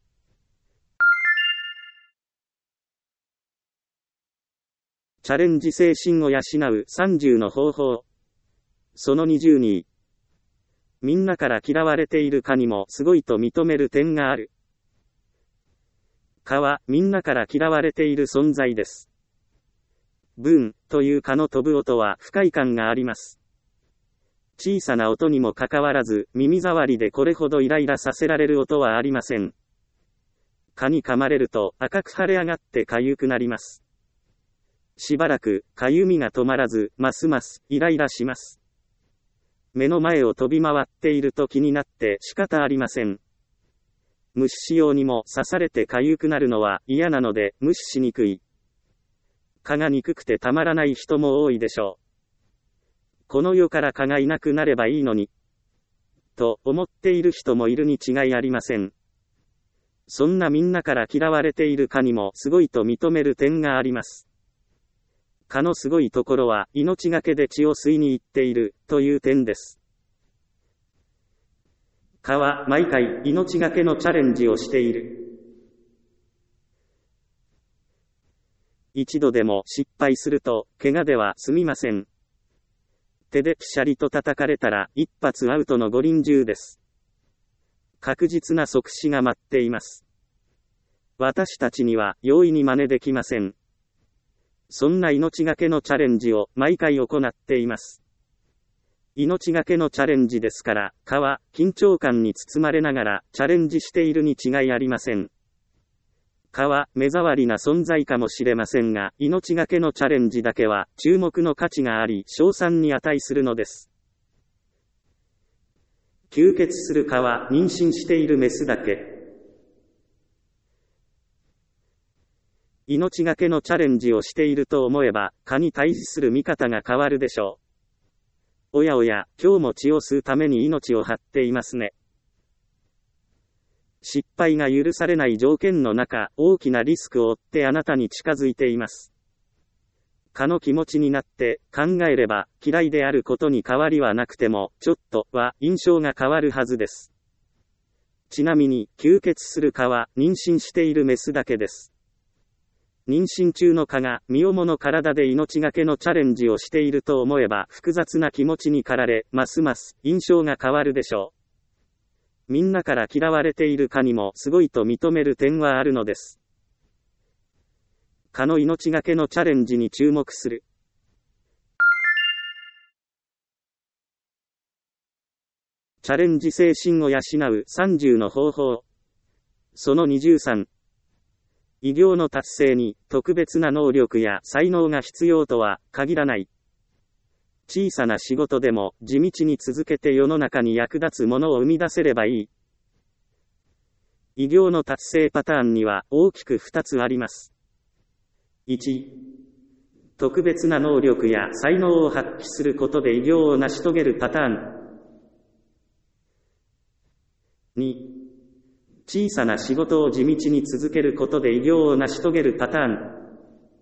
チャレンジ精神を養うさんじゅうの方法。そのにじゅうに。みんなから嫌われているかにもすごいと認める点がある。蚊はみんなから嫌われている存在です。ブーンという蚊の飛ぶ音は不快感があります。小さな音にもかかわらず、耳障りでこれほどイライラさせられる音はありません。蚊に噛まれると赤く腫れ上がって痒くなります。しばらく、痒みが止まらず、ますますイライラします。目の前を飛び回っていると気になって仕方ありません。無視しようにも刺されて痒くなるのは嫌なので無視しにくい。蚊が憎くてたまらない人も多いでしょう。この世から蚊がいなくなればいいのに、と思っている人もいるに違いありません。 そんなみんなから嫌われている蚊にもすごいと認める点があります。蚊のすごいところは、命がけで血を吸いに行っている、という点です。蚊は毎回、命がけのチャレンジをしている。一度でも失敗すると、怪我では済みません。手でピシャリと叩かれたら、一発アウトの五輪銃です。確実な即死が待っています。私たちには容易に真似できません。そんな命がけのチャレンジを毎回行っています。命がけのチャレンジですから、蚊は緊張感に包まれながらチャレンジしているに違いありません。蚊は目障りな存在かもしれませんが、命がけのチャレンジだけは注目の価値があり、称賛に値するのです。吸血する蚊は妊娠しているメスだけ。命がけのチャレンジをしていると思えば、蚊に対峙する見方が変わるでしょう。おやおや、今日も血を吸うために命を張っていますね。失敗が許されない条件の中、大きなリスクを負ってあなたに近づいています。蚊の気持ちになって考えれば、嫌いであることに変わりはなくても、ちょっとは印象が変わるはずです。ちなみに、吸血する蚊は妊娠しているメスだけです。妊娠中の蚊が身重の体で命がけのチャレンジをしていると思えば複雑な気持ちに駆られ、ますます印象が変わるでしょう。みんなから嫌われている蚊にもすごいと認める点はあるのです。蚊の命がけのチャレンジに注目する。チャレンジ精神を養うさんじゅうの方法。そのにじゅうさん。偉業の達成に特別な能力や才能が必要とは限らない。小さな仕事でも地道に続けて世の中に役立つものを生み出せればいい。偉業の達成パターンには大きくふたつあります。いち、特別な能力や才能を発揮することで偉業を成し遂げるパターン。に、小さな仕事を地道に続けることで偉業を成し遂げるパターン。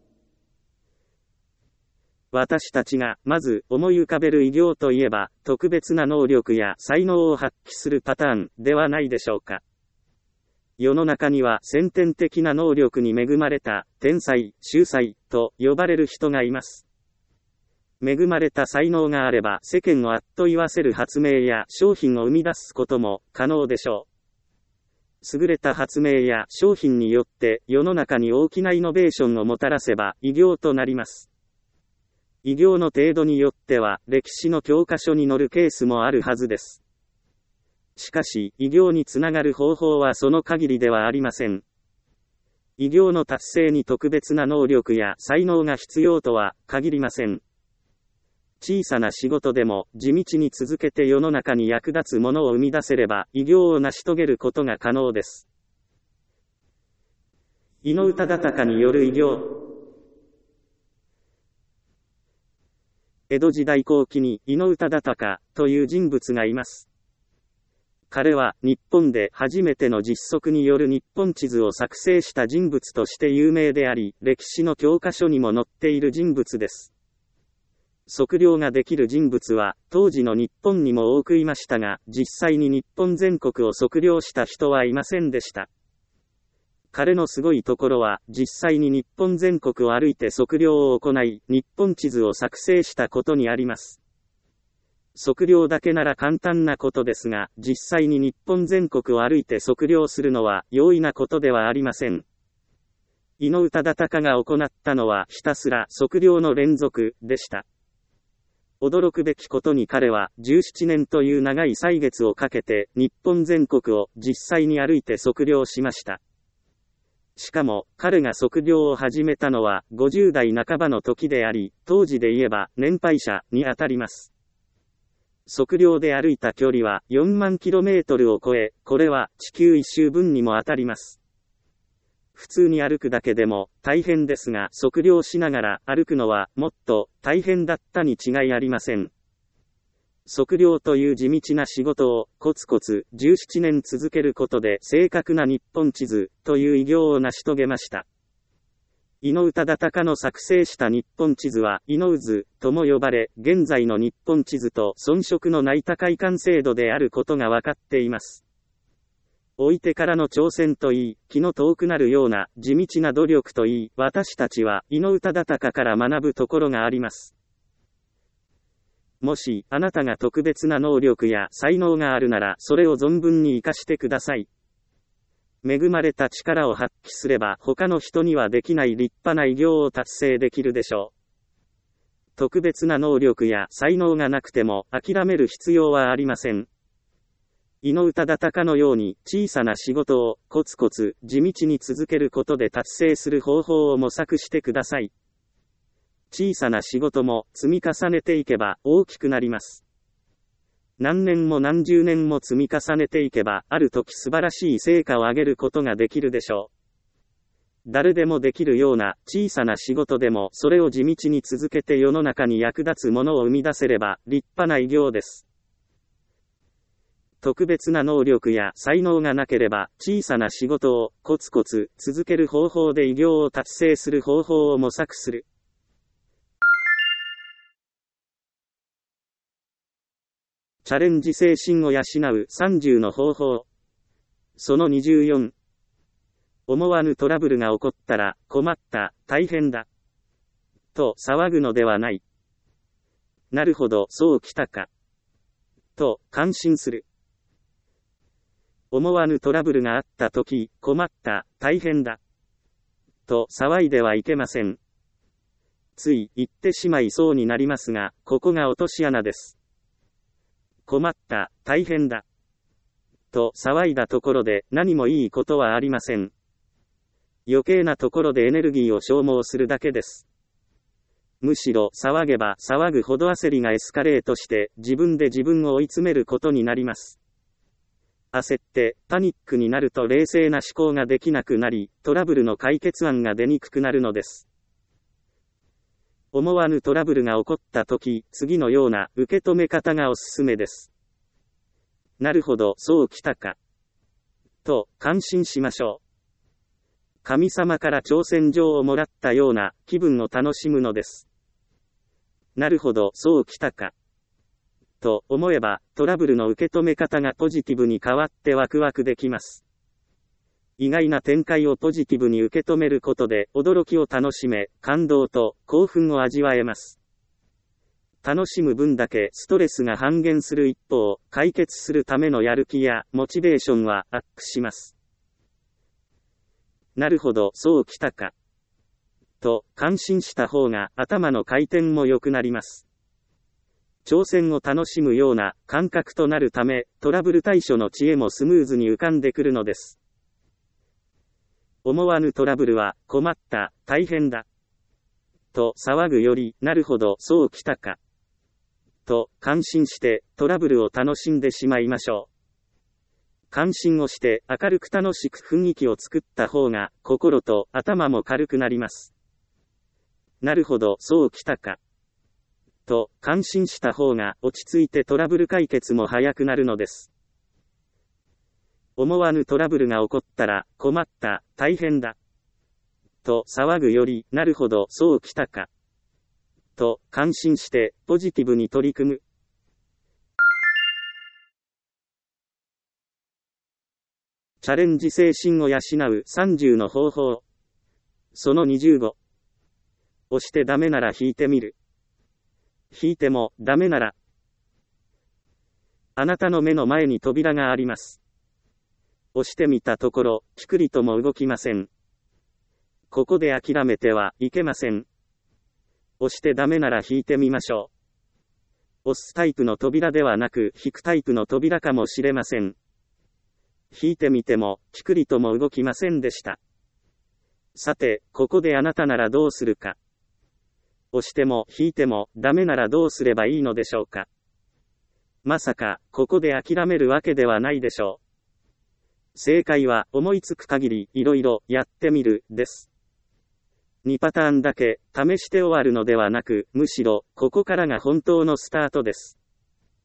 私たちがまず思い浮かべる偉業といえば、特別な能力や才能を発揮するパターンではないでしょうか。世の中には先天的な能力に恵まれた天才、秀才と呼ばれる人がいます。恵まれた才能があれば世間をあっと言わせる発明や商品を生み出すことも可能でしょう。優れた発明や商品によって世の中に大きなイノベーションをもたらせば偉業となります。偉業の程度によっては歴史の教科書に載るケースもあるはずです。しかし、偉業につながる方法はその限りではありません。偉業の達成に特別な能力や才能が必要とは限りません。小さな仕事でも地道に続けて世の中に役立つものを生み出せれば偉業を成し遂げることが可能です。伊能忠敬による偉業。江戸時代後期に伊能忠敬という人物がいます。彼は日本で初めての実測による日本地図を作成した人物として有名であり、歴史の教科書にも載っている人物です。測量ができる人物は当時の日本にも多くいましたが、実際に日本全国を測量した人はいませんでした。彼のすごいところは、実際に日本全国を歩いて測量を行い、日本地図を作成したことにあります。測量だけなら簡単なことですが、実際に日本全国を歩いて測量するのは容易なことではありません。伊能忠敬が行ったのはひたすら測量の連続でした。驚くべきことに彼はじゅうななねんという長い歳月をかけて日本全国を実際に歩いて測量しました。しかも彼が測量を始めたのはごじゅうだいなかばの時であり、当時で言えば年配者にあたります。測量で歩いた距離はよんまんキロメートルを超え、これは地球一周分にもあたります。普通に歩くだけでも大変ですが、測量しながら歩くのはもっと大変だったに違いありません。 測量という地道な仕事をコツコツじゅうななねん続けることで正確な日本地図という偉業を成し遂げました。伊能忠敬の作成した日本地図は伊能図とも呼ばれ、現在の日本地図と遜色のない高い完成度であることが分かっています。置いてからの挑戦といい、気の遠くなるような地道な努力といい、私たちは伊能忠敬から学ぶところがあります。もし、あなたが特別な能力や才能があるなら、それを存分に活かしてください。恵まれた力を発揮すれば、他の人にはできない立派な偉業を達成できるでしょう。特別な能力や才能がなくても、諦める必要はありません。伊能忠敬のように、小さな仕事をコツコツ地道に続けることで達成する方法を模索してください。小さな仕事も積み重ねていけば大きくなります。何年も何十年も積み重ねていけば、ある時素晴らしい成果を上げることができるでしょう。誰でもできるような小さな仕事でも、それを地道に続けて世の中に役立つものを生み出せれば立派な偉業です。特別な能力や才能がなければ、小さな仕事をコツコツ続ける方法で偉業を達成する方法を模索する。チャレンジ精神を養うさんじゅうの方法。そのにじゅうよん。思わぬトラブルが起こったら、困った、大変だ。と騒ぐのではない。なるほど、そうきたか。と感心する。思わぬトラブルがあったとき、困った、大変だ。と騒いではいけません。つい言ってしまいそうになりますが、ここが落とし穴です。困った、大変だ。と騒いだところで何もいいことはありません。余計なところでエネルギーを消耗するだけです。むしろ騒げば騒ぐほど焦りがエスカレートして自分で自分を追い詰めることになります。焦ってパニックになると冷静な思考ができなくなり、トラブルの解決案が出にくくなるのです。思わぬトラブルが起こったとき、次のような受け止め方がおすすめです。なるほど、そうきたか。と感心しましょう。神様から挑戦状をもらったような気分を楽しむのです。なるほど、そうきたか。と思えば、トラブルの受け止め方がポジティブに変わってワクワクできます。意外な展開をポジティブに受け止めることで、驚きを楽しめ、感動と興奮を味わえます。楽しむ分だけストレスが半減する一方、解決するためのやる気やモチベーションはアップします。なるほど、そうきたか。と感心した方が頭の回転も良くなります。挑戦を楽しむような感覚となるため、トラブル対処の知恵もスムーズに浮かんでくるのです。思わぬトラブルは、困った、大変だ。と騒ぐより、なるほど、そうきたか。と感心して、トラブルを楽しんでしまいましょう。感心をして、明るく楽しく雰囲気を作った方が、心と頭も軽くなります。なるほど、そうきたか。と感心した方が、落ち着いてトラブル解決も早くなるのです。思わぬトラブルが起こったら、困った、大変だ。と騒ぐより、なるほど、そうきたか。と感心して、ポジティブに取り組む。チャレンジ精神を養うさんじゅうの方法。そのにじゅうご。押してダメなら引いてみる。引いてもダメなら。あなたの目の前に扉があります。押してみたところ、ピクリとも動きません。ここで諦めてはいけません。押してダメなら引いてみましょう。押すタイプの扉ではなく、引くタイプの扉かもしれません。引いてみても、ピクリとも動きませんでした。さて、ここであなたならどうするか。押しても引いてもダメならどうすればいいのでしょうか。まさか、ここで諦めるわけではないでしょう。正解は、思いつく限り、いろいろ、やってみる、です。にパターンだけ、試して終わるのではなく、むしろ、ここからが本当のスタートです。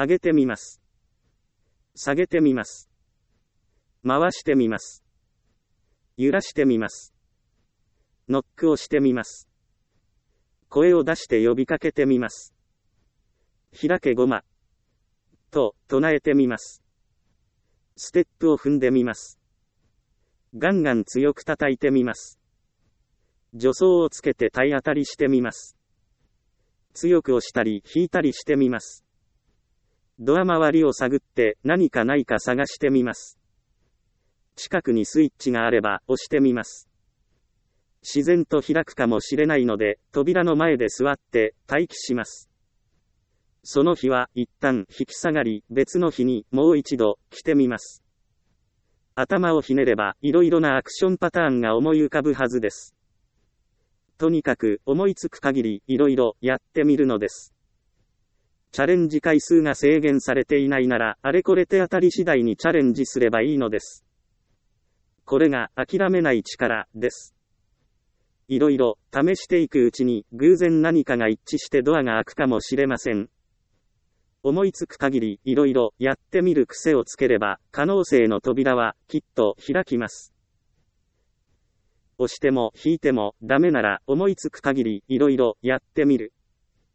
上げてみます。下げてみます。回してみます。揺らしてみます。ノックをしてみます。声を出して呼びかけてみます。開けごま。と、唱えてみます。ステップを踏んでみます。ガンガン強く叩いてみます。助走をつけて体当たりしてみます。強く押したり引いたりしてみます。ドア周りを探って何かないか探してみます。近くにスイッチがあれば押してみます。自然と開くかもしれないので、扉の前で座って待機します。その日は一旦引き下がり、別の日にもう一度来てみます。頭をひねればいろいろなアクションパターンが思い浮かぶはずです。とにかく思いつく限りいろいろやってみるのです。チャレンジ回数が制限されていないなら、あれこれ手当たり次第にチャレンジすればいいのです。これが諦めない力です。いろいろ試していくうちに偶然何かが一致してドアが開くかもしれません。思いつく限りいろいろやってみる癖をつければ可能性の扉はきっと開きます。押しても引いてもダメなら思いつく限りいろいろやってみる。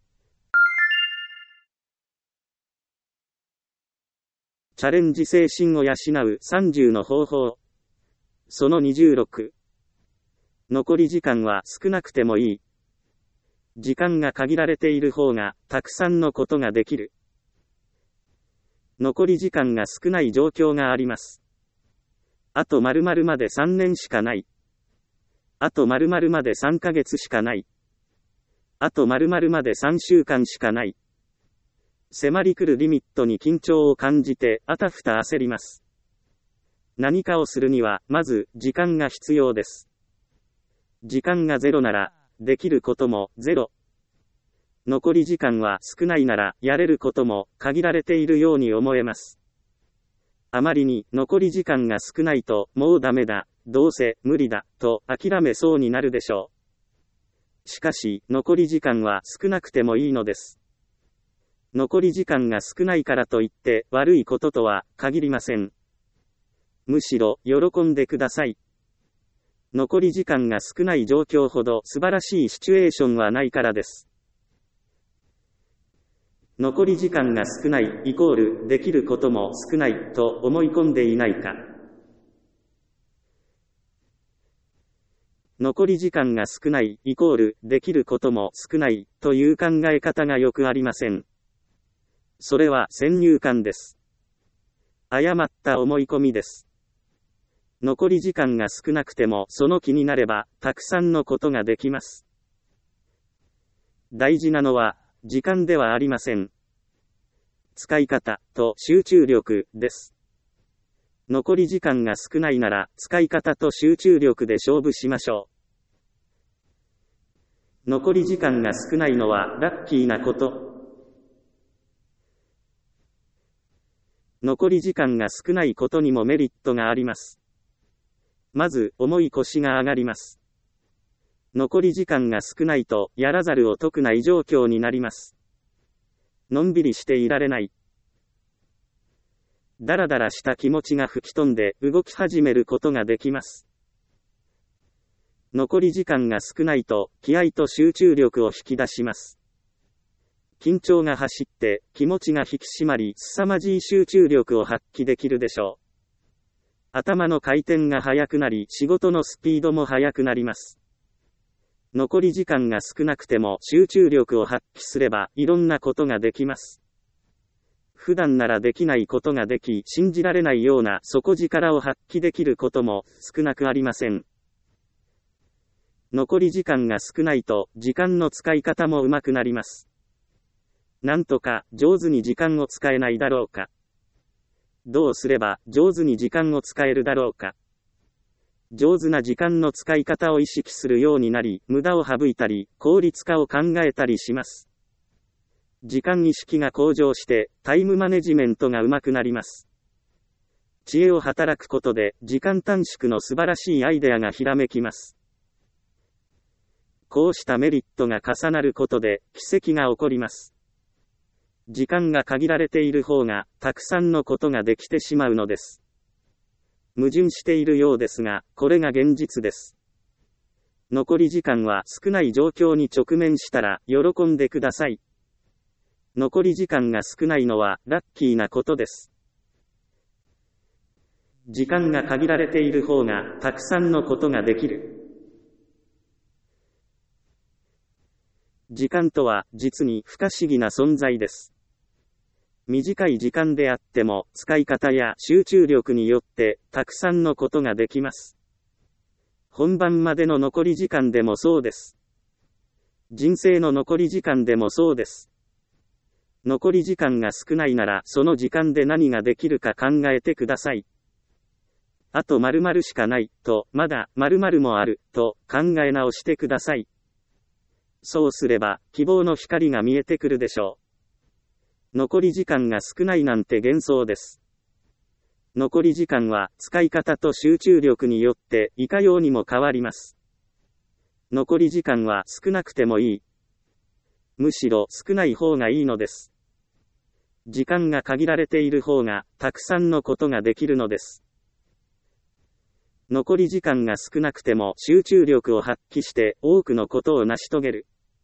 チャレンジ精神を養うさんじゅうの方法。そのにじゅうろく。残り時間は少なくてもいい。時間が限られている方がたくさんのことができる。残り時間が少ない状況があります。あと〇〇までさんねんしかない。あと〇〇までさんかげつしかない。あと〇〇までさんしゅうかんしかない。迫り来るリミットに緊張を感じてあたふた焦ります。何かをするにはまず時間が必要です。時間がゼロならできることもゼロ。残り時間は少ないならやれることも限られているように思えます。あまりに残り時間が少ないともうダメだ、どうせ無理だと諦めそうになるでしょう。しかし残り時間は少なくてもいいのです。残り時間が少ないからといって悪いこととは限りません。むしろ喜んでください。残り時間が少ない状況ほど素晴らしいシチュエーションはないからです。残り時間が少ないイコールできることも少ないと思い込んでいないか。残り時間が少ないイコールできることも少ないという考え方がよくありません。それは先入観です。誤った思い込みです。残り時間が少なくてもその気になればたくさんのことができます。大事なのは時間ではありません。使い方と集中力です。残り時間が少ないなら使い方と集中力で勝負しましょう。残り時間が少ないのはラッキーなこと。残り時間が少ないことにもメリットがあります。まず、重い腰が上がります。残り時間が少ないと、やらざるを得ない状況になります。のんびりしていられない。だらだらした気持ちが吹き飛んで、動き始めることができます。残り時間が少ないと、気合と集中力を引き出します。緊張が走って、気持ちが引き締まり、凄まじい集中力を発揮できるでしょう。頭の回転が速くなり、仕事のスピードも速くなります。残り時間が少なくても集中力を発揮すれば、いろんなことができます。普段ならできないことができ、信じられないような底力を発揮できることも少なくありません。残り時間が少ないと、時間の使い方も上手くなります。なんとか上手に時間を使えないだろうか。どうすれば上手に時間を使えるだろうか。上手な時間の使い方を意識するようになり、無駄を省いたり、効率化を考えたりします。時間意識が向上して、タイムマネジメントが上手くなります。知恵を働くことで、時間短縮の素晴らしいアイデアがひらめきます。こうしたメリットが重なることで、奇跡が起こります。 時間が限られている方が、たくさんのことができてしまうのです。矛盾しているようですが、これが現実です。残り時間は少ない状況に直面したら、喜んでください。残り時間が少ないのは、ラッキーなことです。時間が限られている方が、たくさんのことができる。時間とは、実に不可思議な存在です。短い時間であっても、使い方や集中力によって、たくさんのことができます。本番までの残り時間でもそうです。人生の残り時間でもそうです。残り時間が少ないなら、その時間で何ができるか考えてください。あと〇〇しかない、と、まだ〇〇もある、と、考え直してください。そうすれば、希望の光が見えてくるでしょう。残り時間が少ないなんて幻想です。残り時間は使い方と集中力によっていかようにも変わります。残り時間は少なくてもいい。むしろ少ない方がいいのです。時間が限られている方がたくさんのことができるのです。残り時間が少なくても集中力を発揮して多くのことを成し遂げる。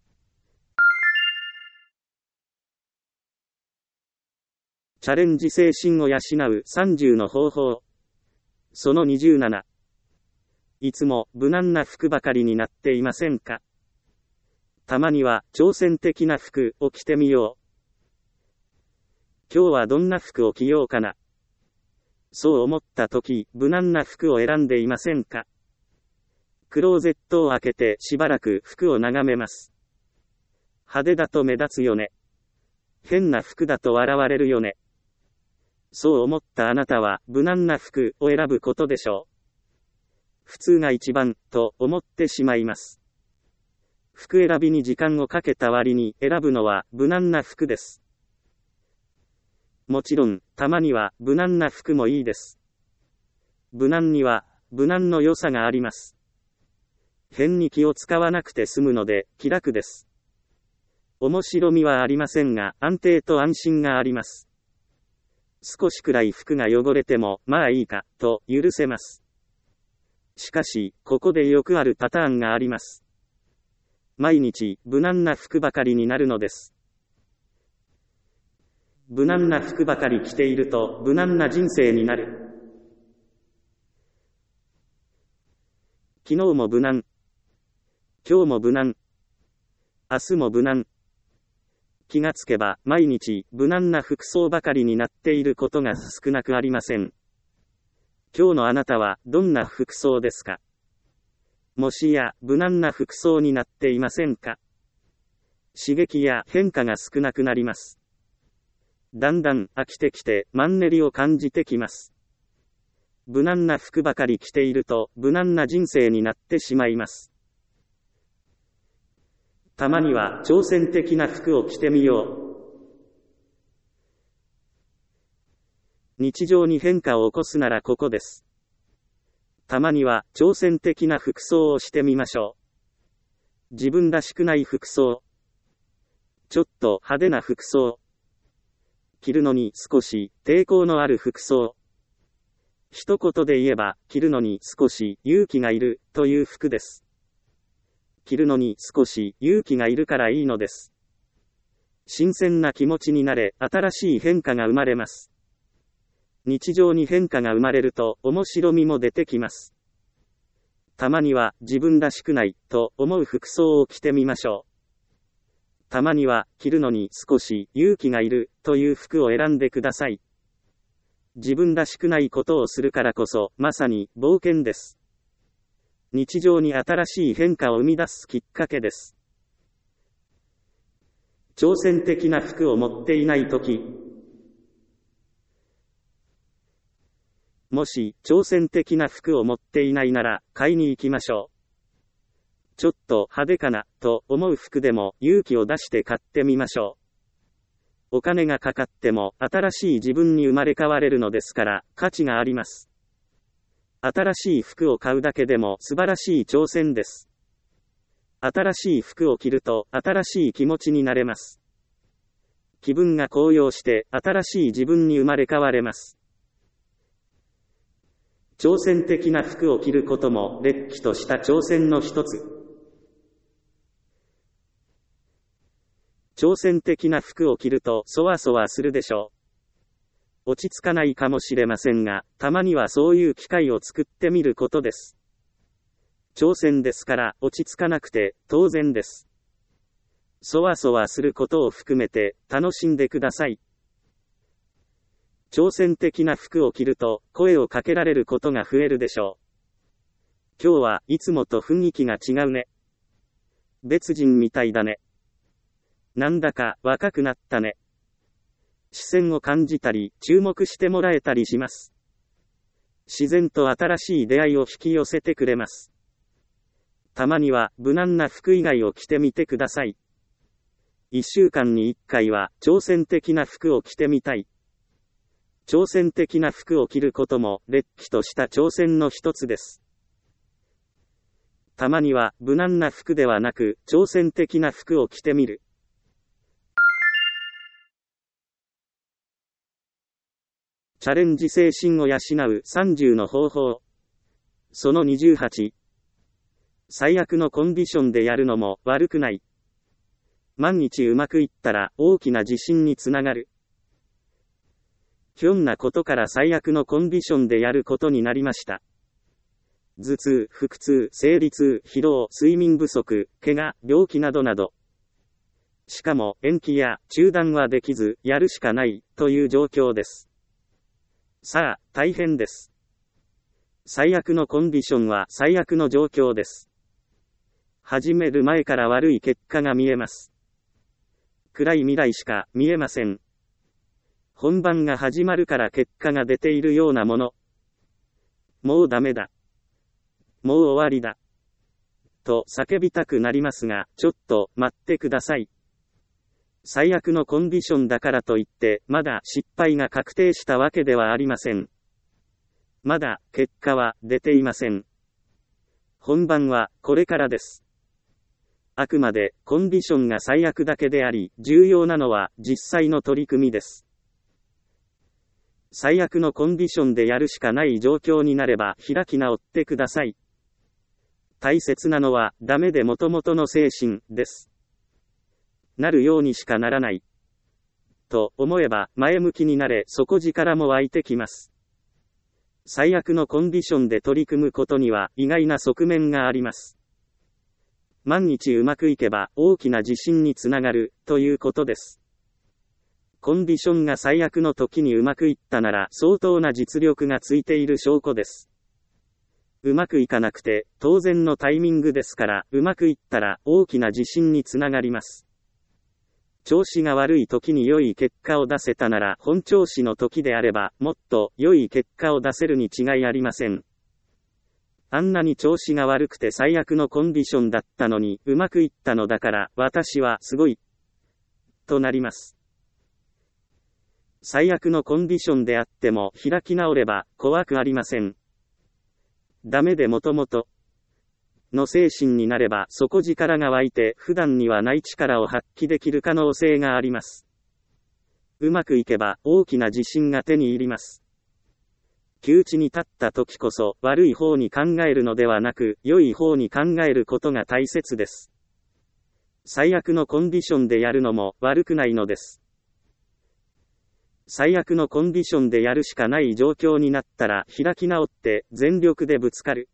チャレンジ精神を養うさんじゅうの方法。そのにじゅうなな。いつも無難な服ばかりになっていませんか？たまには挑戦的な服を着てみよう。今日はどんな服を着ようかな。そう思ったとき、無難な服を選んでいませんか？クローゼットを開けてしばらく服を眺めます。派手だと目立つよね。変な服だと笑われるよね。そう思ったあなたは無難な服を選ぶことでしょう。普通が一番と思ってしまいます。服選びに時間をかけた割に選ぶのは無難な服です。もちろん、たまには無難な服もいいです。無難には無難の良さがあります。変に気を使わなくて済むので気楽です。面白みはありませんが安定と安心があります。少しくらい服が汚れてもまあいいかと許せます。しかしここでよくあるパターンがあります。毎日無難な服ばかりになるのです。無難な服ばかり着ていると無難な人生になる。昨日も無難。今日も無難。明日も無難。気がつけば毎日無難な服装ばかりになっていることが少なくありません。今日のあなたはどんな服装ですか？もしや無難な服装になっていませんか？刺激や変化が少なくなります。だんだん飽きてきてマンネリを感じてきます。無難な服ばかり着ていると無難な人生になってしまいます。たまには挑戦的な服を着てみよう。日常に変化を起こすならここです。たまには挑戦的な服装をしてみましょう。自分らしくない服装。ちょっと派手な服装。着るのに少し抵抗のある服装。一言で言えば、着るのに少し勇気がいるという服です。着るのに少し勇気がいるからいいのです。新鮮な気持ちになれ、新しい変化が生まれます。日常に変化が生まれると面白みも出てきます。たまには自分らしくないと思う服装を着てみましょう。たまには着るのに少し勇気がいるという服を選んでください。自分らしくないことをするからこそまさに冒険です。日常に新しい変化を生み出すきっかけです。挑戦的な服を持っていないとき、もし挑戦的な服を持っていないなら買いに行きましょう。ちょっと派手かなと思う服でも勇気を出して買ってみましょう。お金がかかっても新しい自分に生まれ変われるのですから価値があります。新しい服を買うだけでも素晴らしい挑戦です。新しい服を着ると新しい気持ちになれます。 気分が高揚して新しい自分に生まれ変われます。挑戦的な服を着ることも、れっきとした挑戦の一つ。挑戦的な服を着ると、そわそわするでしょう。落ち着かないかもしれませんが、たまにはそういう機会を作ってみることです。挑戦ですから、落ち着かなくて、当然です。そわそわすることを含めて、楽しんでください。挑戦的な服を着ると、声をかけられることが増えるでしょう。今日はいつもと雰囲気が違うね。別人みたいだね。なんだか若くなったね。視線を感じたり、注目してもらえたりします。自然と新しい出会いを引き寄せてくれます。たまには無難な服以外を着てみてください。一週間に一回は挑戦的な服を着てみたい。挑戦的な服を着ることも、れっきとした挑戦の一つです。たまには無難な服ではなく、挑戦的な服を着てみる。チャレンジ精神を養うさんじゅうの方法。そのにじゅうはち。最悪のコンディションでやるのも悪くない。万一うまくいったら大きな自信につながる。ひょんなことから最悪のコンディションでやることになりました。頭痛、腹痛、生理痛、疲労、睡眠不足、怪我、病気などなど。しかも延期や中断はできず、やるしかないという状況です。さあ、大変です。最悪のコンディションは最悪の状況です。始める前から悪い結果が見えます。暗い未来しか見えません。本番が始まるから結果が出ているようなもの。もうダメだ。もう終わりだ。と叫びたくなりますが、ちょっと待ってください。最悪のコンディションだからといって、まだ失敗が確定したわけではありません。まだ結果は出ていません。本番はこれからです。あくまでコンディションが最悪だけであり、重要なのは実際の取り組みです。最悪のコンディションでやるしかない状況になれば開き直ってください。大切なのはダメで元々の精神です。なるようにしかならない。と思えば前向きになれ、底力も湧いてきます。最悪のコンディションで取り組むことには意外な側面があります。万一うまくいけば大きな自信につながるということです。コンディションが最悪の時にうまくいったなら相当な実力がついている証拠です。うまくいかなくて当然のタイミングですから、うまくいったら大きな自信につながります。調子が悪い時に良い結果を出せたなら、本調子の時であればもっと良い結果を出せるに違いありません。あんなに調子が悪くて最悪のコンディションだったのにうまくいったのだから私はすごいとなります。最悪のコンディションであっても開き直れば怖くありません。ダメでもともとの精神になれば底力が湧いて普段にはない力を発揮できる可能性があります。うまくいけば大きな自信が手に入ります。窮地に立った時こそ悪い方に考えるのではなく良い方に考えることが大切です。最悪のコンディションでやるのも悪くないのです。最悪のコンディションでやるしかない状況になったら開き直って全力でぶつかる。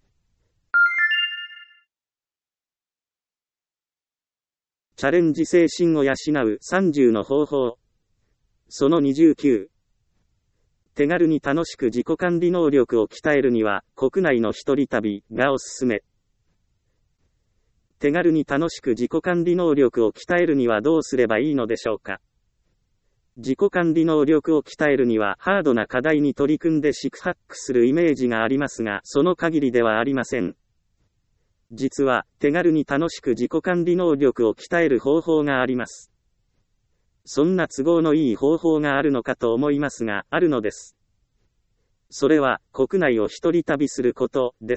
チャレンジ精神を養うさんじゅうの方法。そのにじゅうきゅう。手軽に楽しく自己管理能力を鍛えるには国内の一人旅がおすすめ。手軽に楽しく自己管理能力を鍛えるにはどうすればいいのでしょうか。自己管理能力を鍛えるにはハードな課題に取り組んで四苦八苦するイメージがありますが、その限りではありません。実は手軽に楽しく自己管理能力を鍛える方法があります。そんな都合のいい方法があるのかと思いますが、あるのです。それは国内を一人旅することです。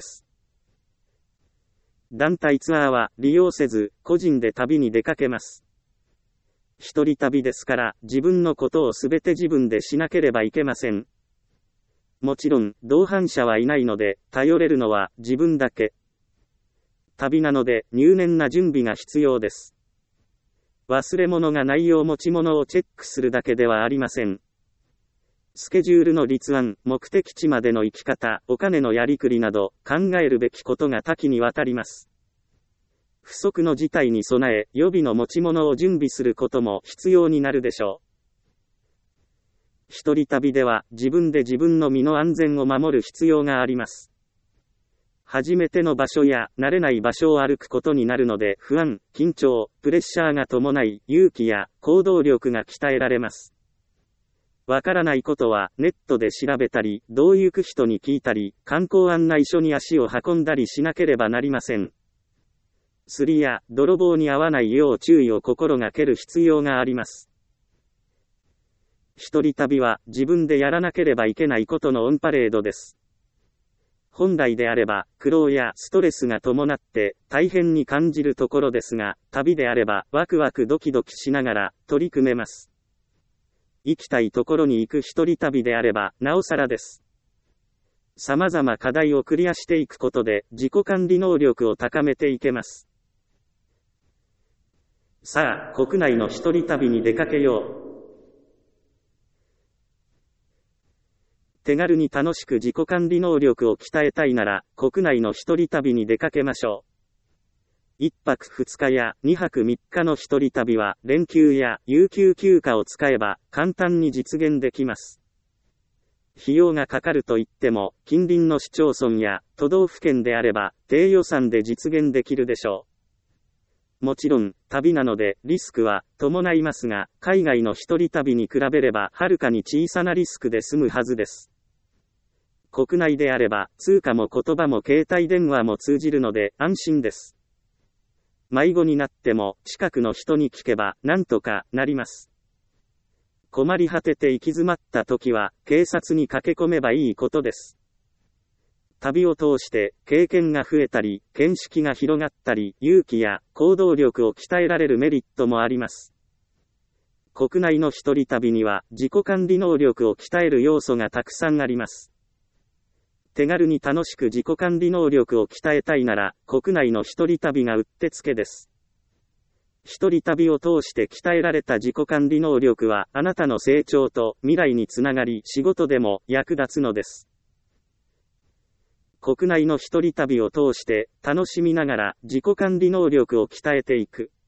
団体ツアーは利用せず個人で旅に出かけます。 一人旅ですから、自分のことをすべて自分でしなければいけません。もちろん、同伴者はいないので、頼れるのは自分だけ。旅なので、入念な準備が必要です。忘れ物がないよう持ち物をチェックするだけではありません。スケジュールの立案、目的地までの行き方、お金のやりくりなど、考えるべきことが多岐にわたります。不測の事態に備え、予備の持ち物を準備することも必要になるでしょう。一人旅では、自分で自分の身の安全を守る必要があります。初めての場所や、慣れない場所を歩くことになるので、不安、緊張、プレッシャーが伴い、勇気や行動力が鍛えられます。わからないことは、ネットで調べたり、どう行く人に聞いたり、観光案内所に足を運んだりしなければなりません。釣りや泥棒に遭わないよう注意を心がける必要があります。一人旅は自分でやらなければいけないことのオンパレードです。本来であれば苦労やストレスが伴って大変に感じるところですが、旅であればワクワクドキドキしながら取り組めます。行きたいところに行く一人旅であればなおさらです。様々課題をクリアしていくことで自己管理能力を高めていけます。さあ、国内の一人旅に出かけよう。手軽に楽しく自己管理能力を鍛えたいなら、国内の一人旅に出かけましょう。一泊二日や二泊三日の一人旅は、連休や有給休暇を使えば、簡単に実現できます。費用がかかるといっても、近隣の市町村や都道府県であれば、低予算で実現できるでしょう。もちろん、旅なのでリスクは伴いますが、海外の一人旅に比べればはるかに小さなリスクで済むはずです。国内であれば、通貨も言葉も携帯電話も通じるので安心です。迷子になっても近くの人に聞けばなんとかなります。困り果てて行き詰まった時は警察に駆け込めばいいことです。旅を通して経験が増えたり、見識が広がったり、勇気や行動力を鍛えられるメリットもあります。国内の一人旅には自己管理能力を鍛える要素がたくさんあります。手軽に楽しく自己管理能力を鍛えたいなら、国内の一人旅がうってつけです。一人旅を通して鍛えられた自己管理能力は、あなたの成長と未来につながり、仕事でも役立つのです。国内の一人旅を通して楽しみながら自己管理能力を鍛えていく。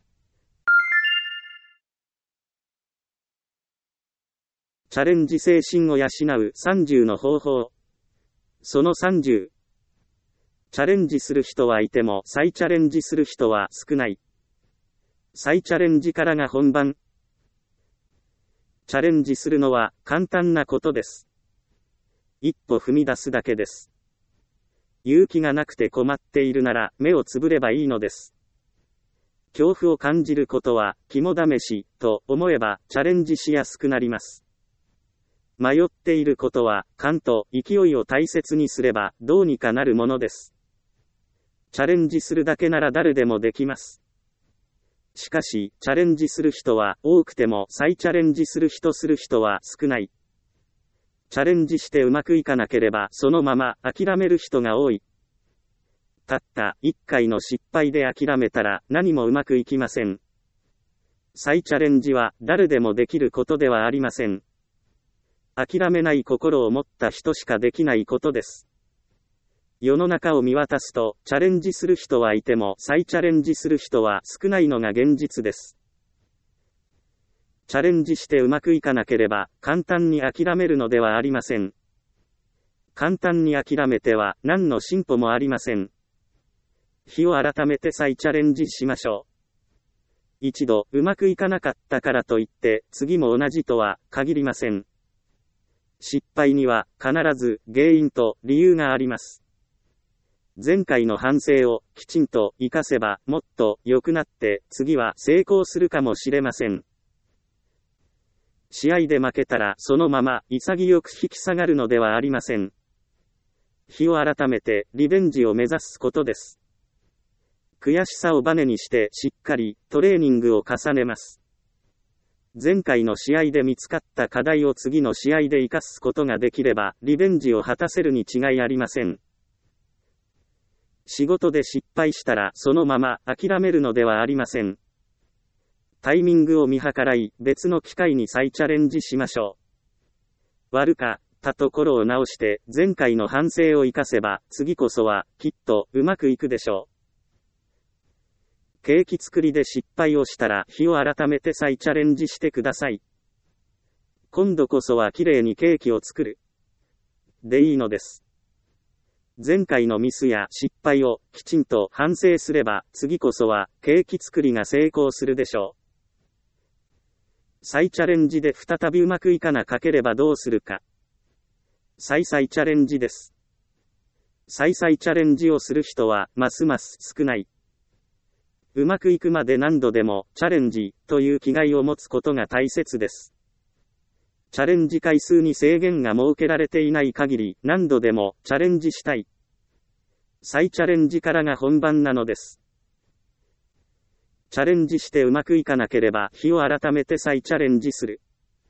チャレンジ精神を養うさんじゅうの方法。そのさんじゅう。チャレンジする人はいても再チャレンジする人は少ない。再チャレンジからが本番。チャレンジするのは簡単なことです。一歩踏み出すだけです。勇気がなくて困っているなら目をつぶればいいのです。恐怖を感じることは肝試しと思えばチャレンジしやすくなります。迷っていることは勘と勢いを大切にすればどうにかなるものです。チャレンジするだけなら誰でもできます。しかし、チャレンジする人は多くても再チャレンジする人する人は少ない。チャレンジしてうまくいかなければそのまま諦める人が多い。たった一回の失敗で諦めたら何もうまくいきません。再チャレンジは誰でもできることではありません。諦めない心を持った人しかできないことです。世の中を見渡すと、チャレンジする人はいても再チャレンジする人は少ないのが現実です。チャレンジしてうまくいかなければ、簡単に諦めるのではありません。簡単に諦めては、何の進歩もありません。日を改めて再チャレンジしましょう。一度、うまくいかなかったからといって、次も同じとは限りません。失敗には、必ず、原因と理由があります。前回の反省を、きちんと活かせば、もっと良くなって、次は成功するかもしれません。試合で負けたらそのまま潔く引き下がるのではありません。日を改めてリベンジを目指すことです。悔しさをバネにしてしっかりトレーニングを重ねます。 前回の試合で見つかった課題を次の試合で活かすことができれば、リベンジを果たせるに違いありません。仕事で失敗したらそのまま諦めるのではありません。タイミングを見計らい、別の機会に再チャレンジしましょう。悪かったところを直して、前回の反省を生かせば、次こそは、きっと、うまくいくでしょう。ケーキ作りで失敗をしたら、日を改めて再チャレンジしてください。今度こそはきれいにケーキを作る。でいいのです。前回のミスや失敗をきちんと反省すれば、次こそはケーキ作りが成功するでしょう。再チャレンジで再びうまくいかなければどうするか。再々チャレンジです。再々チャレンジをする人はますます少ない。うまくいくまで何度でもチャレンジという気概を持つことが大切です。チャレンジ回数に制限が設けられていない限り何度でもチャレンジしたい。再チャレンジからが本番なのです。チャレンジしてうまくいかなければ日を改めて再チャレンジする。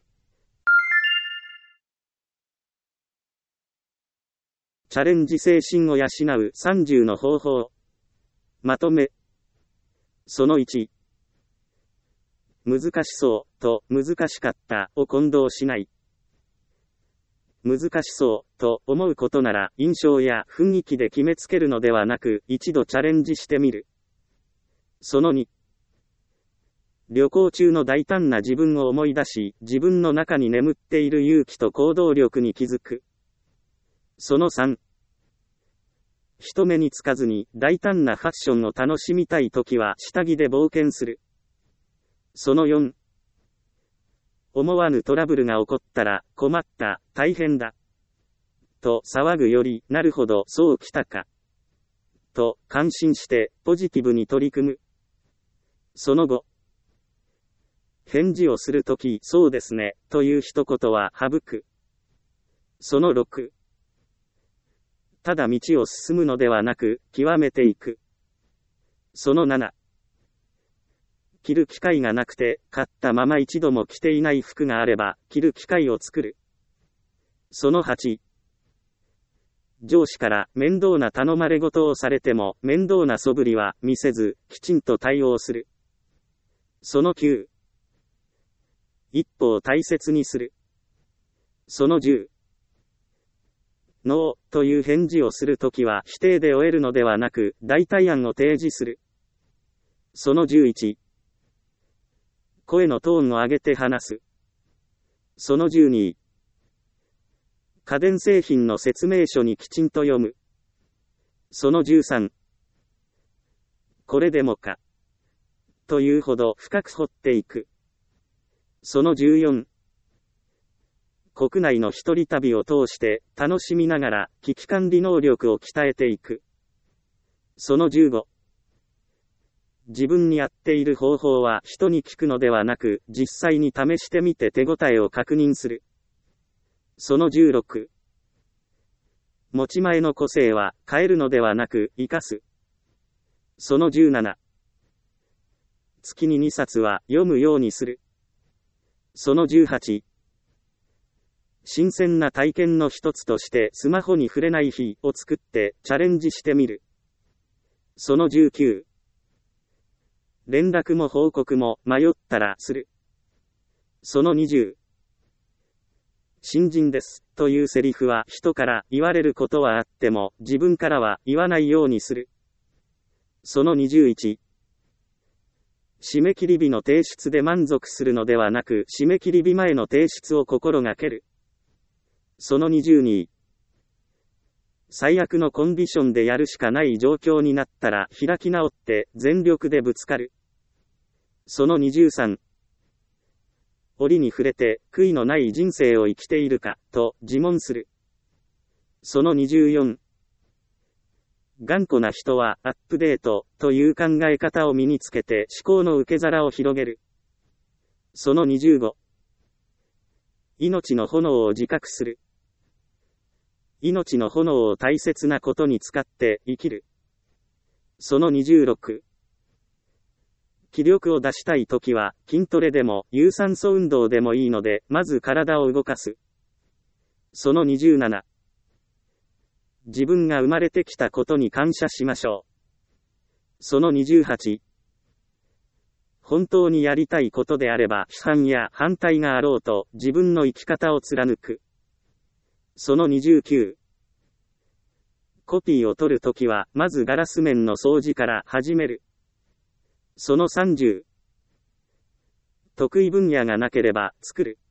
チャレンジ精神を養うさんじゅうの方法。まとめ。そのいち。難しそうと難しかったを混同しない。難しそうと思うことなら印象や雰囲気で決めつけるのではなく一度チャレンジしてみる。そのに。旅行中の大胆な自分を思い出し、自分の中に眠っている勇気と行動力に気づく。そのさん。人目につかずに大胆なファッションを楽しみたいときは下着で冒険する。そのよん。思わぬトラブルが起こったら困った、大変だ。と騒ぐより、なるほど、そうきたか。と感心してポジティブに取り組む。そのご。返事をするとき、そうですね、という一言は省く。そのろく。ただ道を進むのではなく、極めていく。そのなな。着る機会がなくて、買ったまま一度も着ていない服があれば、着る機会を作る。そのはち。上司から面倒な頼まれ事をされても、面倒な素振りは見せず、きちんと対応する。そのきゅう。一歩を大切にする。そのじゅう。ノーという返事をするときは否定で終えるのではなく、代替案を提示する。そのじゅういち。声のトーンを上げて話す。そのじゅうに。家電製品の説明書にきちんと読む。そのじゅうさん。これでもか。というほど深く掘っていく。そのじゅうよん。国内の一人旅を通して楽しみながら危機管理能力を鍛えていく。そのじゅうご。自分に合っている方法は人に聞くのではなく実際に試してみて手応えを確認する。そのじゅうろく。持ち前の個性は変えるのではなく生かす。そのじゅうなな。月ににさつは読むようにする。そのじゅうはち。新鮮な体験の一つとしてスマホに触れない日を作ってチャレンジしてみる。そのじゅうきゅう。連絡も報告も迷ったらする。そのにじゅう。新人ですというセリフは人から言われることはあっても自分からは言わないようにする。そのにじゅういち。締め切り日の提出で満足するのではなく締め切り日前の提出を心がける。そのにじゅうに。最悪のコンディションでやるしかない状況になったら開き直って全力でぶつかる。そのにじゅうさん。折に触れて悔いのない人生を生きているかと自問する。そのにじゅうよん。頑固な人はアップデートという考え方を身につけて思考の受け皿を広げる。そのにじゅうご。命の炎を自覚する。命の炎を大切なことに使って生きる。そのにじゅうろく。 気力を出したいときは、筋トレでも、有酸素運動でもいいので、まず体を動かす。そのにじゅうなな。自分が生まれてきたことに感謝しましょう。そのにじゅうはち。本当にやりたいことであれば、批判や反対があろうと、自分の生き方を貫く。そのにじゅうきゅう。コピーを取るときは、まずガラス面の掃除から始める。そのさんじゅう。得意分野がなければ、作る。